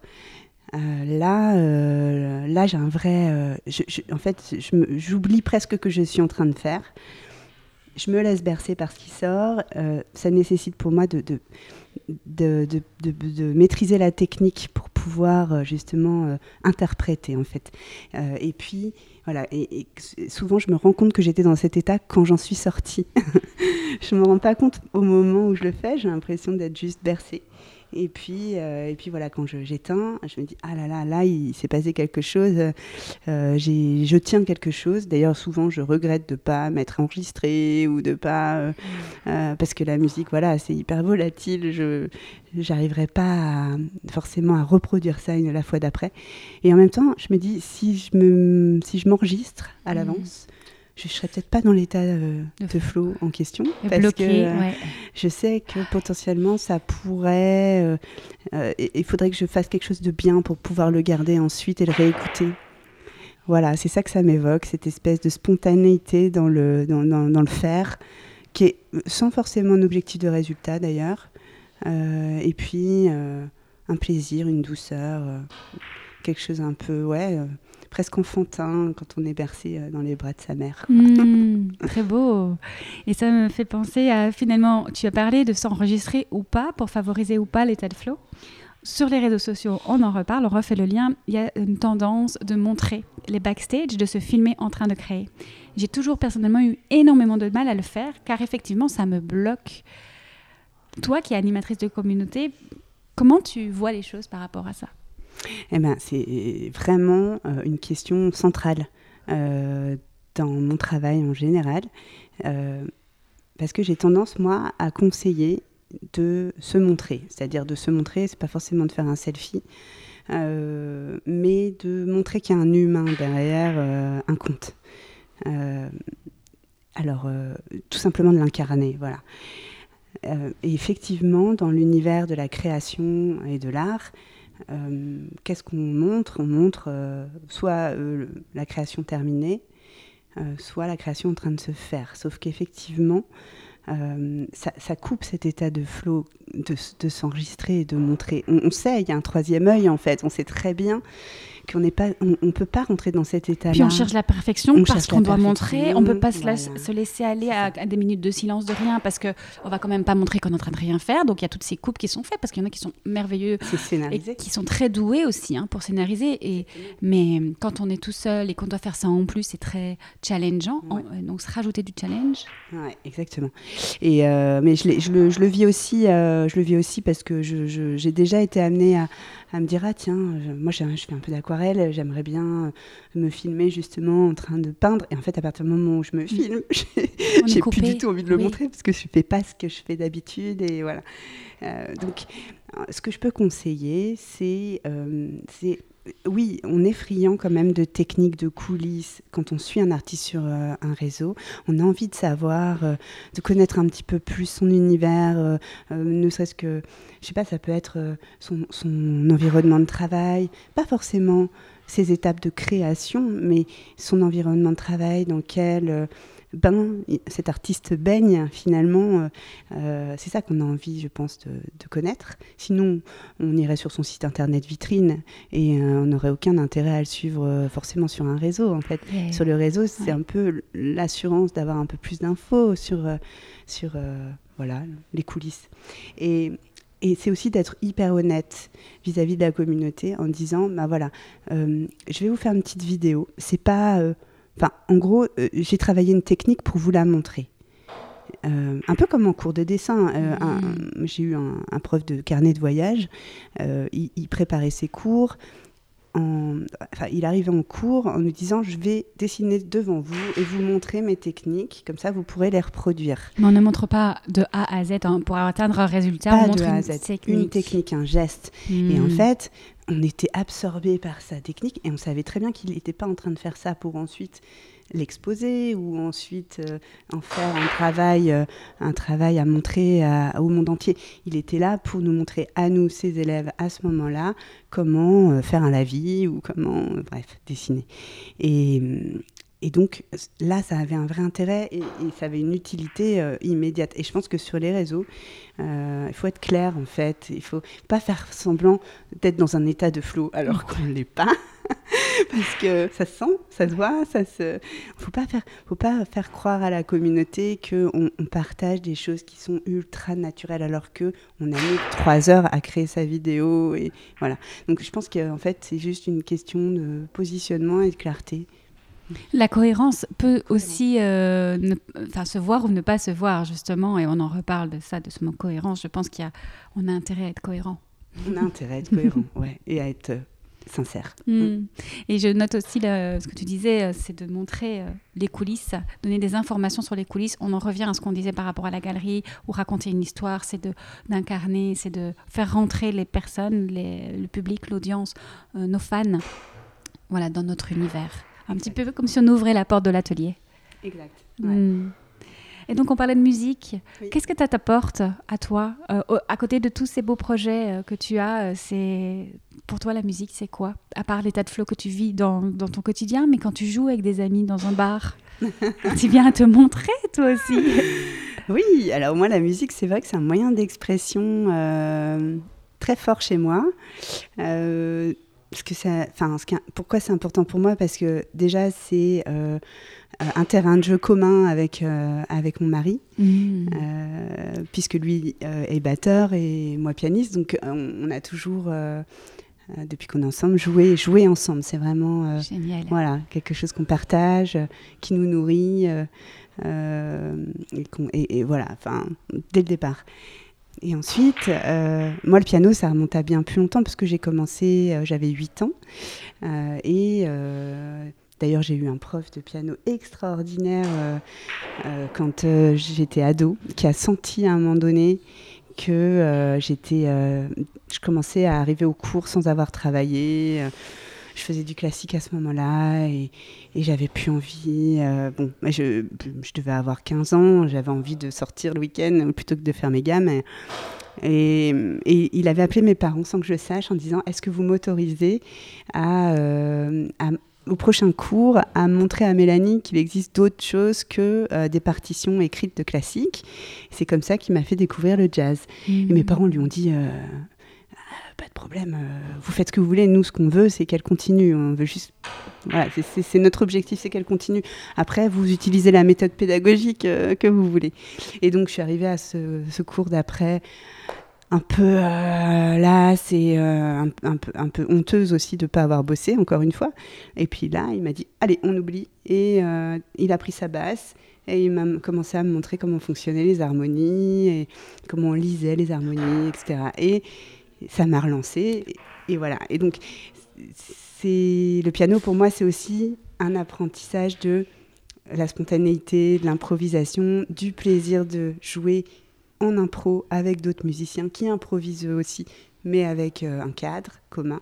là j'ai un vrai en fait j'oublie presque que je suis en train de faire. Je me laisse bercer par ce qui sort. Ça nécessite pour moi de maîtriser la technique pour pouvoir justement interpréter, en fait. Et puis, voilà. Et souvent, je me rends compte que j'étais dans cet état quand j'en suis sortie. Je ne me rends pas compte au moment où je le fais. J'ai l'impression d'être juste bercée. Et puis voilà, quand j'éteins, je me dis ah là, il s'est passé quelque chose. Je tiens quelque chose. D'ailleurs, souvent, je regrette de pas m'être enregistrée ou de pas parce que la musique, voilà, c'est hyper volatile. J'arriverai pas forcément à reproduire ça la fois d'après. Et en même temps, je me dis si je m'enregistre à l'avance. Je ne serais peut-être pas dans l'état de flow en question. Parce bloqué, que je sais que potentiellement, ça pourrait... il faudrait que je fasse quelque chose de bien pour pouvoir le garder ensuite et le réécouter. Voilà, c'est ça que ça m'évoque, cette espèce de spontanéité dans le faire, qui est sans forcément un objectif de résultat d'ailleurs. Et puis, un plaisir, une douceur, quelque chose un peu... presque enfantin quand on est bercé dans les bras de sa mère. Très beau. Et ça me fait penser à, finalement, tu as parlé de s'enregistrer ou pas pour favoriser ou pas l'état de flow. Sur les réseaux sociaux, on en reparle, on refait le lien. Il y a une tendance de montrer les backstage, de se filmer en train de créer. J'ai toujours personnellement eu énormément de mal à le faire car effectivement, ça me bloque. Toi qui es animatrice de communauté, comment tu vois les choses par rapport à ça ? Eh ben, c'est vraiment une question centrale dans mon travail en général, parce que j'ai tendance, moi, à conseiller de se montrer. C'est-à-dire de se montrer, c'est pas forcément de faire un selfie, mais de montrer qu'il y a un humain derrière un compte. Tout simplement de l'incarner, voilà. Et effectivement, dans l'univers de la création et de l'art, qu'est-ce qu'on montre ? On montre soit la création terminée, soit la création en train de se faire. Sauf qu'effectivement, ça coupe cet état de flow, de s'enregistrer et de montrer. On sait, il y a un troisième œil en fait, on sait très bien qu'on n'est pas, on peut pas rentrer dans cet état-là. Puis on cherche la perfection parce qu'on doit montrer. On peut pas se laisser aller à des minutes de silence de rien parce que on va quand même pas montrer qu'on est en train de rien faire. Donc il y a toutes ces coupes qui sont faites parce qu'il y en a qui sont merveilleux et qui sont très doués aussi pour scénariser. Mais quand on est tout seul et qu'on doit faire ça en plus, c'est très challengeant. Donc se rajouter du challenge. Ouais, exactement. Et mais je le vis aussi. Je le vis aussi parce que j'ai déjà été amenée à me dire moi je fais un peu d'aquarelle, j'aimerais bien me filmer justement en train de peindre, et en fait à partir du moment où je me filme j'ai plus du tout envie de le montrer parce que je fais pas ce que je fais d'habitude, et voilà. Donc ce que je peux conseiller c'est oui, on est friand quand même de techniques, de coulisses. Quand on suit un artiste sur un réseau, on a envie de savoir, de connaître un petit peu plus son univers, ne serait-ce que, je sais pas, ça peut être son environnement de travail, pas forcément ses étapes de création, mais son environnement de travail dans lequel cet artiste baigne finalement. C'est ça qu'on a envie, je pense, de connaître. Sinon, on irait sur son site internet vitrine et on n'aurait aucun intérêt à le suivre forcément sur un réseau. En fait, sur le réseau, c'est un peu l'assurance d'avoir un peu plus d'infos sur voilà, les coulisses. Et c'est aussi d'être hyper honnête vis-à-vis de la communauté en disant, voilà, je vais vous faire une petite vidéo. C'est pas... en gros, j'ai travaillé une technique pour vous la montrer. Un peu comme en cours de dessin. J'ai eu un prof de carnet de voyage. Il préparait ses cours il arrivait en cours en nous disant « Je vais dessiner devant vous et vous montrer mes techniques, comme ça vous pourrez les reproduire. » Mais on ne montre pas de A à Z pour atteindre un résultat, Pas on montre de A à Z, une technique, un geste. Et en fait, on était absorbés par sa technique et on savait très bien qu'il n'était pas en train de faire ça pour ensuite l'exposer ou ensuite en faire un travail à montrer au monde entier. Il était là pour nous montrer à nous, ses élèves, à ce moment-là, comment faire un lavis ou comment, dessiner. Et donc là, ça avait un vrai intérêt et ça avait une utilité immédiate. Et je pense que sur les réseaux, il faut être clair en fait. Il ne faut pas faire semblant d'être dans un état de flow alors qu'on ne l'est pas. Parce que ça se sent, ça se voit, faut pas faire croire à la communauté qu'on partage des choses qui sont ultra naturelles alors qu'on a mis 3 heures à créer sa vidéo. Et voilà. Donc je pense qu'en fait, c'est juste une question de positionnement et de clarté. La cohérence peut aussi se voir ou ne pas se voir, justement, et on en reparle de ça, de ce mot cohérence. Je pense qu'on a intérêt à être cohérent. On a intérêt à être cohérent, ouais, et à être sincère. Et je note aussi ce que tu disais, c'est de montrer les coulisses, donner des informations sur les coulisses. On en revient à ce qu'on disait par rapport à la galerie, ou raconter une histoire, c'est d'incarner, c'est de faire rentrer les personnes, le public, l'audience, nos fans, voilà, dans notre univers. Un petit peu comme si on ouvrait la porte de l'atelier. Exact. Ouais. Et donc, on parlait de musique. Oui. Qu'est-ce que ça t'apporte à toi à côté de tous ces beaux projets que tu as, pour toi, la musique, c'est quoi? À part l'état de flow que tu vis dans ton quotidien, mais quand tu joues avec des amis dans un bar, tu viens te montrer, toi aussi. Oui, alors moi, la musique, c'est vrai que c'est un un moyen très fort chez moi. Pourquoi c'est important pour moi? Parce que déjà, c'est un terrain de jeu commun avec mon mari, puisque lui est batteur et moi pianiste. Donc, on a toujours, depuis qu'on est ensemble, joué ensemble. C'est vraiment génial. Voilà, quelque chose qu'on partage, qui nous nourrit, et voilà, dès le départ. Et ensuite, moi, le piano, ça remonte à bien plus longtemps parce que j'ai commencé, j'avais 8 ans. D'ailleurs, j'ai eu un prof de piano extraordinaire quand j'étais ado, qui a senti à un moment donné que je commençais à arriver au cours sans avoir travaillé. Je faisais du classique à ce moment-là et j'avais plus envie. Je devais avoir 15 ans, j'avais envie de sortir le week-end plutôt que de faire mes gammes. Et il avait appelé mes parents sans que je le sache en disant « Est-ce que vous m'autorisez au prochain cours à montrer à Mélanie qu'il existe d'autres choses que des partitions écrites de classique ?» C'est comme ça qu'il m'a fait découvrir le jazz. Et mes parents lui ont dit pas de problème, vous faites ce que vous voulez, nous ce qu'on veut c'est qu'elle continue, on veut juste, voilà, c'est notre objectif, c'est qu'elle continue. Après vous utilisez la méthode pédagogique que vous voulez. Et donc je suis arrivée à ce cours d'après un peu lasse et un peu honteuse aussi de ne pas avoir bossé, encore une fois. Et puis là, il m'a dit, allez, on oublie. Et il a pris sa basse et il m'a commencé à me montrer comment fonctionnaient les harmonies, et comment on lisait les harmonies, etc. Et ça m'a relancée. Et voilà. Et donc, le piano, pour moi, c'est aussi un apprentissage de la spontanéité, de l'improvisation, du plaisir de jouer en impro avec d'autres musiciens qui improvisent eux aussi, mais avec un cadre commun.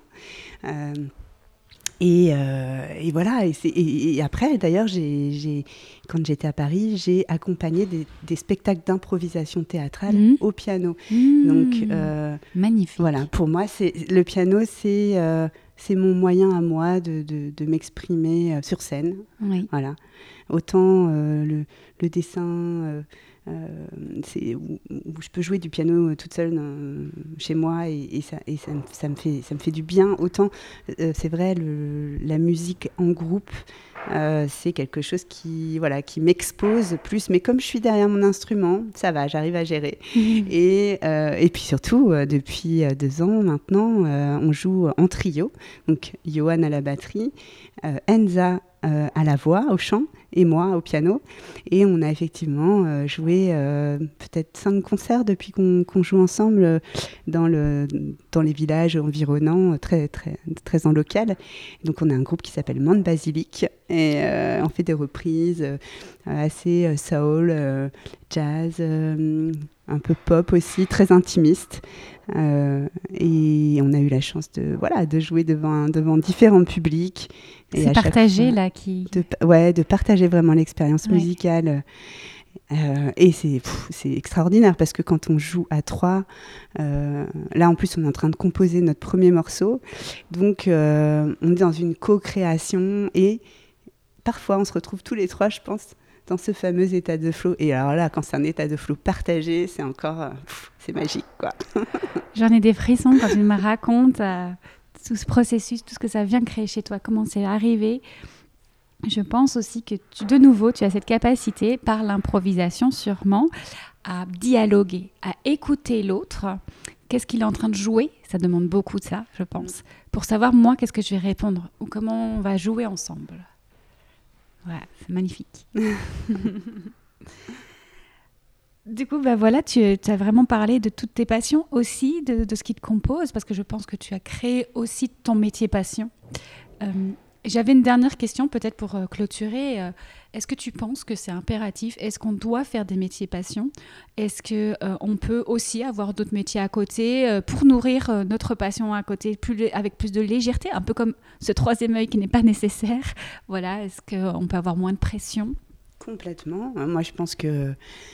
Et voilà. Et après, d'ailleurs, quand j'étais à Paris, j'ai accompagné des spectacles d'improvisation théâtrale au piano. Donc, magnifique. Voilà, pour moi, le piano, c'est mon moyen à moi de m'exprimer sur scène. Oui. Voilà. Autant le dessin, où je peux jouer du piano toute seule chez moi et ça me fait du bien. Autant, c'est vrai, la musique en groupe, c'est quelque chose qui m'expose plus. Mais comme je suis derrière mon instrument, ça va, j'arrive à gérer. Et puis surtout, depuis 2 ans maintenant, on joue en trio. Donc, Johan à la batterie, Enza à la voix, au chant, et moi au piano. Et on a effectivement joué peut-être 5 concerts depuis qu'on joue ensemble dans les villages environnants, très, très, très en local. Donc on a un groupe qui s'appelle Mande Basilic et on fait des reprises assez soul, jazz, un peu pop aussi, très intimiste. Et on a eu la chance de jouer devant différents publics. Et c'est partagé là qui... de partager vraiment l'expérience musicale. Et c'est extraordinaire parce que quand on joue à 3, là en plus on est en train de composer notre premier morceau, donc on est dans une co-création et parfois on se retrouve tous les 3, je pense, dans ce fameux état de flow. Et alors là, quand c'est un état de flow partagé, c'est encore... c'est magique, quoi. J'en ai des frissons quand tu me racontes tout ce processus, tout ce que ça vient créer chez toi, comment c'est arrivé. Je pense aussi que, de nouveau, tu as cette capacité, par l'improvisation sûrement, à dialoguer, à écouter l'autre. Qu'est-ce qu'il est en train de jouer ? Ça demande beaucoup de ça, je pense. Pour savoir, moi, qu'est-ce que je vais répondre ou comment on va jouer ensemble. Ouais, c'est magnifique. Du coup, voilà, tu as vraiment parlé de toutes tes passions aussi, de ce qui te compose, parce que je pense que tu as créé aussi ton métier passion. J'avais une dernière question peut-être pour clôturer. Est-ce que tu penses que c'est impératif ? Est-ce qu'on doit faire des métiers passion ? Est-ce qu'on peut aussi avoir d'autres métiers à côté pour nourrir notre passion à côté avec plus de légèreté, un peu comme ce troisième œil qui n'est pas nécessaire ? Voilà, est-ce qu'on peut avoir moins de pression ? Complètement. Moi, je pense que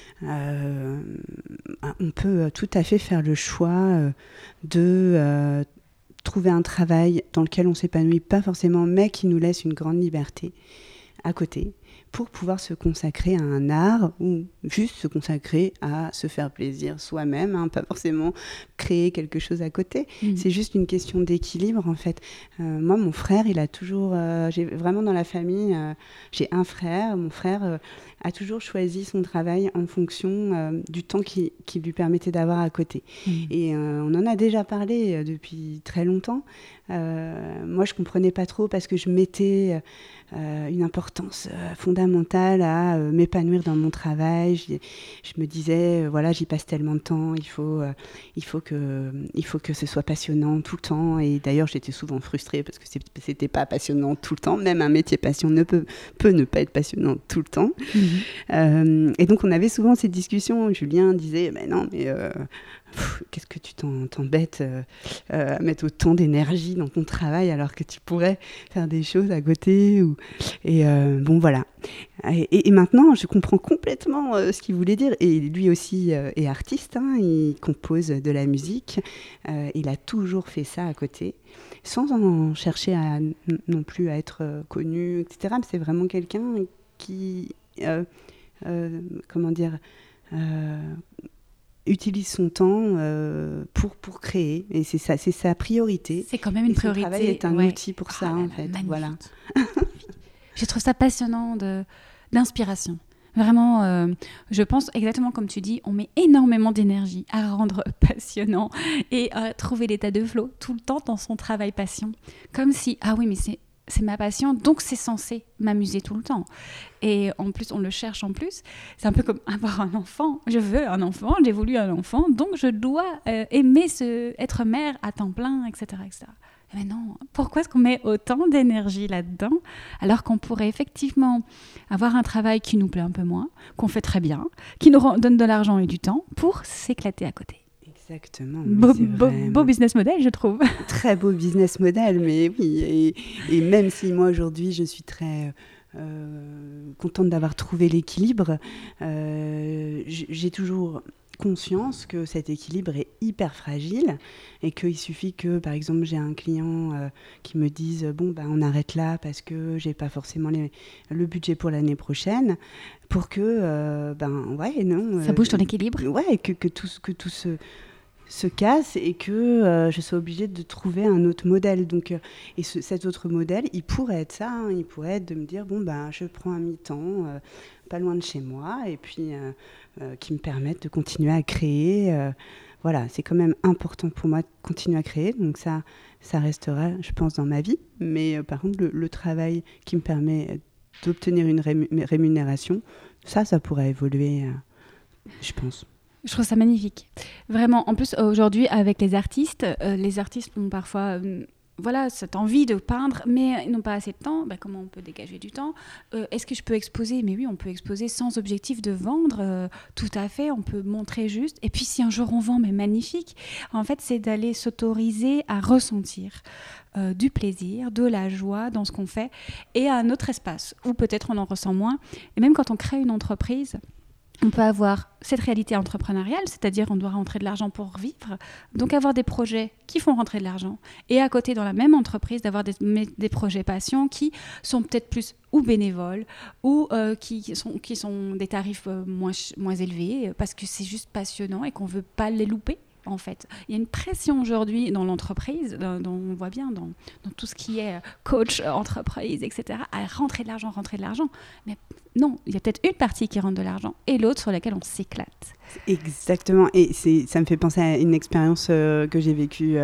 on peut tout à fait faire le choix de trouver un travail dans lequel on ne s'épanouit pas forcément, mais qui nous laisse une grande liberté à côté, pour pouvoir se consacrer à un art ou juste se consacrer à se faire plaisir soi-même, pas forcément créer quelque chose à côté. C'est juste une question d'équilibre, en fait. Moi, mon frère, il a toujours... j'ai vraiment dans la famille, j'ai un frère. Mon frère a toujours choisi son travail en fonction du temps qu'il lui permettait d'avoir à côté. Et on en a déjà parlé depuis très longtemps. Moi, je ne comprenais pas trop parce que je mettais une importance fondamentale à m'épanouir dans mon travail. Je me disais, voilà, j'y passe tellement de temps, il faut que ce soit passionnant tout le temps. Et d'ailleurs, j'étais souvent frustrée parce que c'était pas passionnant tout le temps. Même un métier passion peut ne pas être passionnant tout le temps. Et donc, on avait souvent ces discussions. Julien disait, mais non, mais... qu'est-ce que tu t'embêtes à mettre autant d'énergie dans ton travail alors que tu pourrais faire des choses à côté et bon voilà. Et maintenant, je comprends complètement ce qu'il voulait dire. Et lui aussi est artiste, il compose de la musique. Il a toujours fait ça à côté, sans en chercher non plus à être connu, etc. Mais c'est vraiment quelqu'un qui, utilise son temps pour créer. Et c'est sa priorité. C'est quand même une priorité. Son travail est un outil pour ça, en fait. Magnifique. Voilà. Je trouve ça passionnant d'inspiration. Vraiment, je pense exactement comme tu dis, on met énormément d'énergie à rendre passionnant et à trouver l'état de flow tout le temps dans son travail passion. Comme si, ah oui, mais c'est ma passion, donc c'est censé m'amuser tout le temps. Et en plus, on le cherche en plus. C'est un peu comme avoir un enfant. Je veux un enfant, j'ai voulu un enfant, donc je dois aimer être mère à temps plein, etc. etc. Mais non, pourquoi est-ce qu'on met autant d'énergie là-dedans alors qu'on pourrait effectivement avoir un travail qui nous plaît un peu moins, qu'on fait très bien, qui nous donne de l'argent et du temps pour s'éclater à côté. Exactement. Beau business model, je trouve. Très beau business model, mais oui. Et même si moi, aujourd'hui, je suis très contente d'avoir trouvé l'équilibre, j'ai toujours conscience que cet équilibre est hyper fragile et qu'il suffit que, par exemple, j'ai un client qui me dise « Bon, on arrête là parce que j'ai pas forcément le budget pour l'année prochaine », pour que, ça bouge ton équilibre. Ouais, que tout se casse et que je sois obligée de trouver un autre modèle. Donc, cet autre modèle, il pourrait être ça, il pourrait être de me dire, je prends un mi-temps, pas loin de chez moi, et puis qui me permettent de continuer à créer. Voilà, c'est quand même important pour moi de continuer à créer, donc ça restera, je pense, dans ma vie. Mais par contre, le travail qui me permet d'obtenir une rémunération, ça pourrait évoluer, je pense. Je trouve ça magnifique. Vraiment, en plus, aujourd'hui, avec les artistes ont parfois cette envie de peindre, mais ils n'ont pas assez de temps. Comment on peut dégager du temps ? Est-ce que je peux exposer ? Mais oui, on peut exposer sans objectif de vendre, tout à fait. On peut montrer juste. Et puis, si un jour on vend, mais magnifique. En fait, c'est d'aller s'autoriser à ressentir du plaisir, de la joie dans ce qu'on fait, et à un autre espace, où peut-être on en ressent moins. Et même quand on crée une entreprise, on peut avoir cette réalité entrepreneuriale, c'est-à-dire on doit rentrer de l'argent pour vivre, donc avoir des projets qui font rentrer de l'argent, et à côté dans la même entreprise d'avoir des projets passion qui sont peut-être plus ou bénévoles, ou qui sont des tarifs moins élevés, parce que c'est juste passionnant et qu'on ne veut pas les louper. En fait, il y a une pression aujourd'hui dans l'entreprise, dont on voit bien dans tout ce qui est coach, entreprise, etc., à rentrer de l'argent. Mais non, il y a peut-être une partie qui rentre de l'argent et l'autre sur laquelle on s'éclate. Exactement, et ça me fait penser à une expérience que j'ai vécue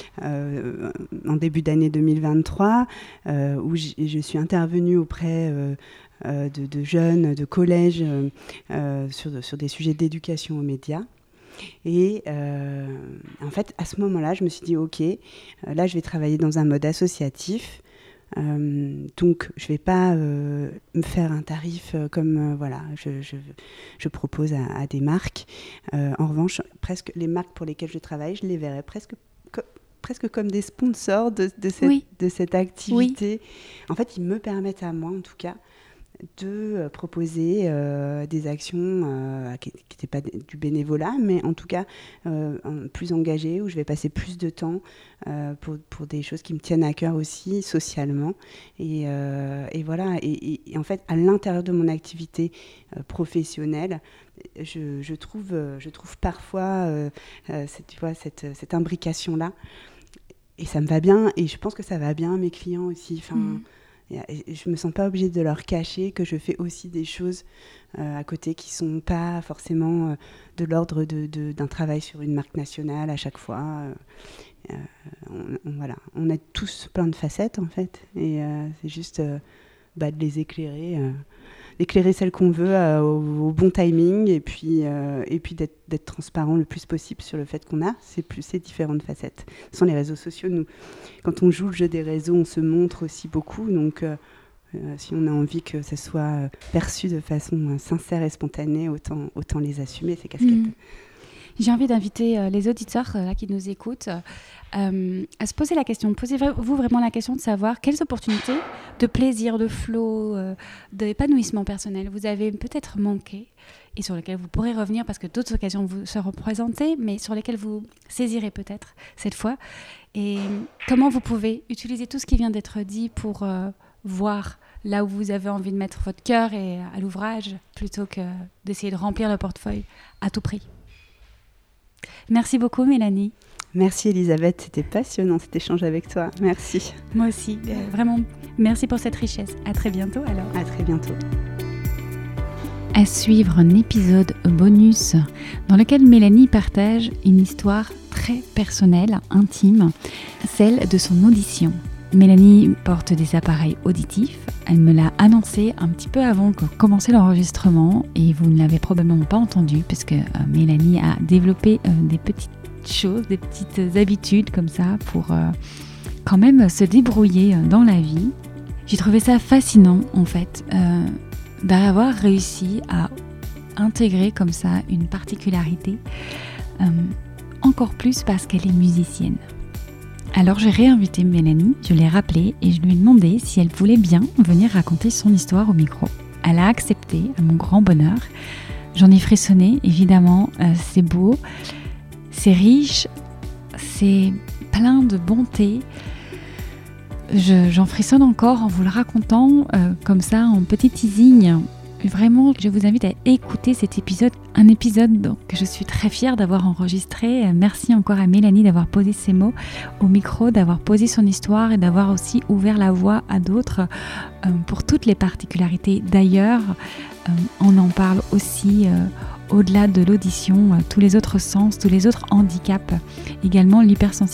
en début d'année 2023, où je suis intervenue auprès de jeunes, de collèges, sur des sujets d'éducation aux médias. Et en fait, à ce moment-là, je me suis dit, ok, là, je vais travailler dans un mode associatif. Donc, je ne vais pas me faire un tarif comme je propose à des marques. En revanche, presque les marques pour lesquelles je travaille, je les verrais presque comme des sponsors de cette activité. Oui. En fait, ils me permettent à moi, en tout cas, de proposer des actions qui n'étaient pas du bénévolat, mais en tout cas plus engagées, où je vais passer plus de temps pour des choses qui me tiennent à cœur aussi, socialement. Et voilà. Et en fait, à l'intérieur de mon activité professionnelle, je trouve parfois cette imbrication-là. Et ça me va bien, et je pense que ça va bien à mes clients aussi. Et je ne me sens pas obligée de leur cacher que je fais aussi des choses à côté qui ne sont pas forcément de l'ordre d'un travail sur une marque nationale à chaque fois. On a tous plein de facettes, en fait, et c'est juste de les éclairer, d'éclairer celles qu'on veut au bon timing, et puis d'être transparent le plus possible sur le fait qu'on a ces différentes facettes. Ce sont les réseaux sociaux. Nous, quand on joue le jeu des réseaux, on se montre aussi beaucoup. Donc, si on a envie que ça soit perçu de façon sincère et spontanée, autant les assumer, ces casquettes. J'ai envie d'inviter les auditeurs qui nous écoutent à se poser la question. Posez-vous vraiment la question de savoir quelles opportunités de plaisir, de flow, d'épanouissement personnel vous avez peut-être manqué et sur lesquelles vous pourrez revenir parce que d'autres occasions vous seront présentées, mais sur lesquelles vous saisirez peut-être cette fois. Et comment vous pouvez utiliser tout ce qui vient d'être dit pour voir là où vous avez envie de mettre votre cœur et à l'ouvrage plutôt que d'essayer de remplir le portefeuille à tout prix. Merci beaucoup, Mélanie. Merci, Elisabeth. C'était passionnant cet échange avec toi. Merci. Moi aussi. Vraiment, merci pour cette richesse. À très bientôt, alors. À très bientôt. À suivre un épisode bonus dans lequel Mélanie partage une histoire très personnelle, intime, celle de son audition. Mélanie porte des appareils auditifs. Elle me l'a annoncé un petit peu avant de commencer l'enregistrement et vous ne l'avez probablement pas entendu parce que Mélanie a développé des petites choses, des petites habitudes comme ça pour quand même se débrouiller dans la vie. J'ai trouvé ça fascinant en fait d'avoir réussi à intégrer comme ça une particularité, encore plus parce qu'elle est musicienne. Alors j'ai réinvité Mélanie, je l'ai rappelée et je lui ai demandé si elle voulait bien venir raconter son histoire au micro. Elle a accepté, à mon grand bonheur. J'en ai frissonné, évidemment, c'est beau, c'est riche, c'est plein de bonté. J'en frissonne encore en vous le racontant comme ça, en petit teasing. Vraiment, je vous invite à écouter cet épisode, un épisode que je suis très fière d'avoir enregistré. Merci encore à Mélanie d'avoir posé ses mots au micro, d'avoir posé son histoire et d'avoir aussi ouvert la voie à d'autres pour toutes les particularités. D'ailleurs, on en parle aussi au-delà de l'audition, tous les autres sens, tous les autres handicaps, également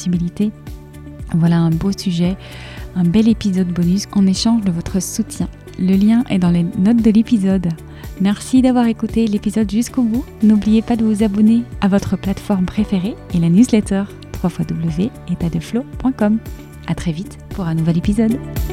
l'hypersensibilité. Voilà un beau sujet, un bel épisode bonus en échange de votre soutien. Le lien est dans les notes de l'épisode. Merci d'avoir écouté l'épisode jusqu'au bout. N'oubliez pas de vous abonner à votre plateforme préférée et la newsletter www.etatdeflow.com. À très vite pour un nouvel épisode.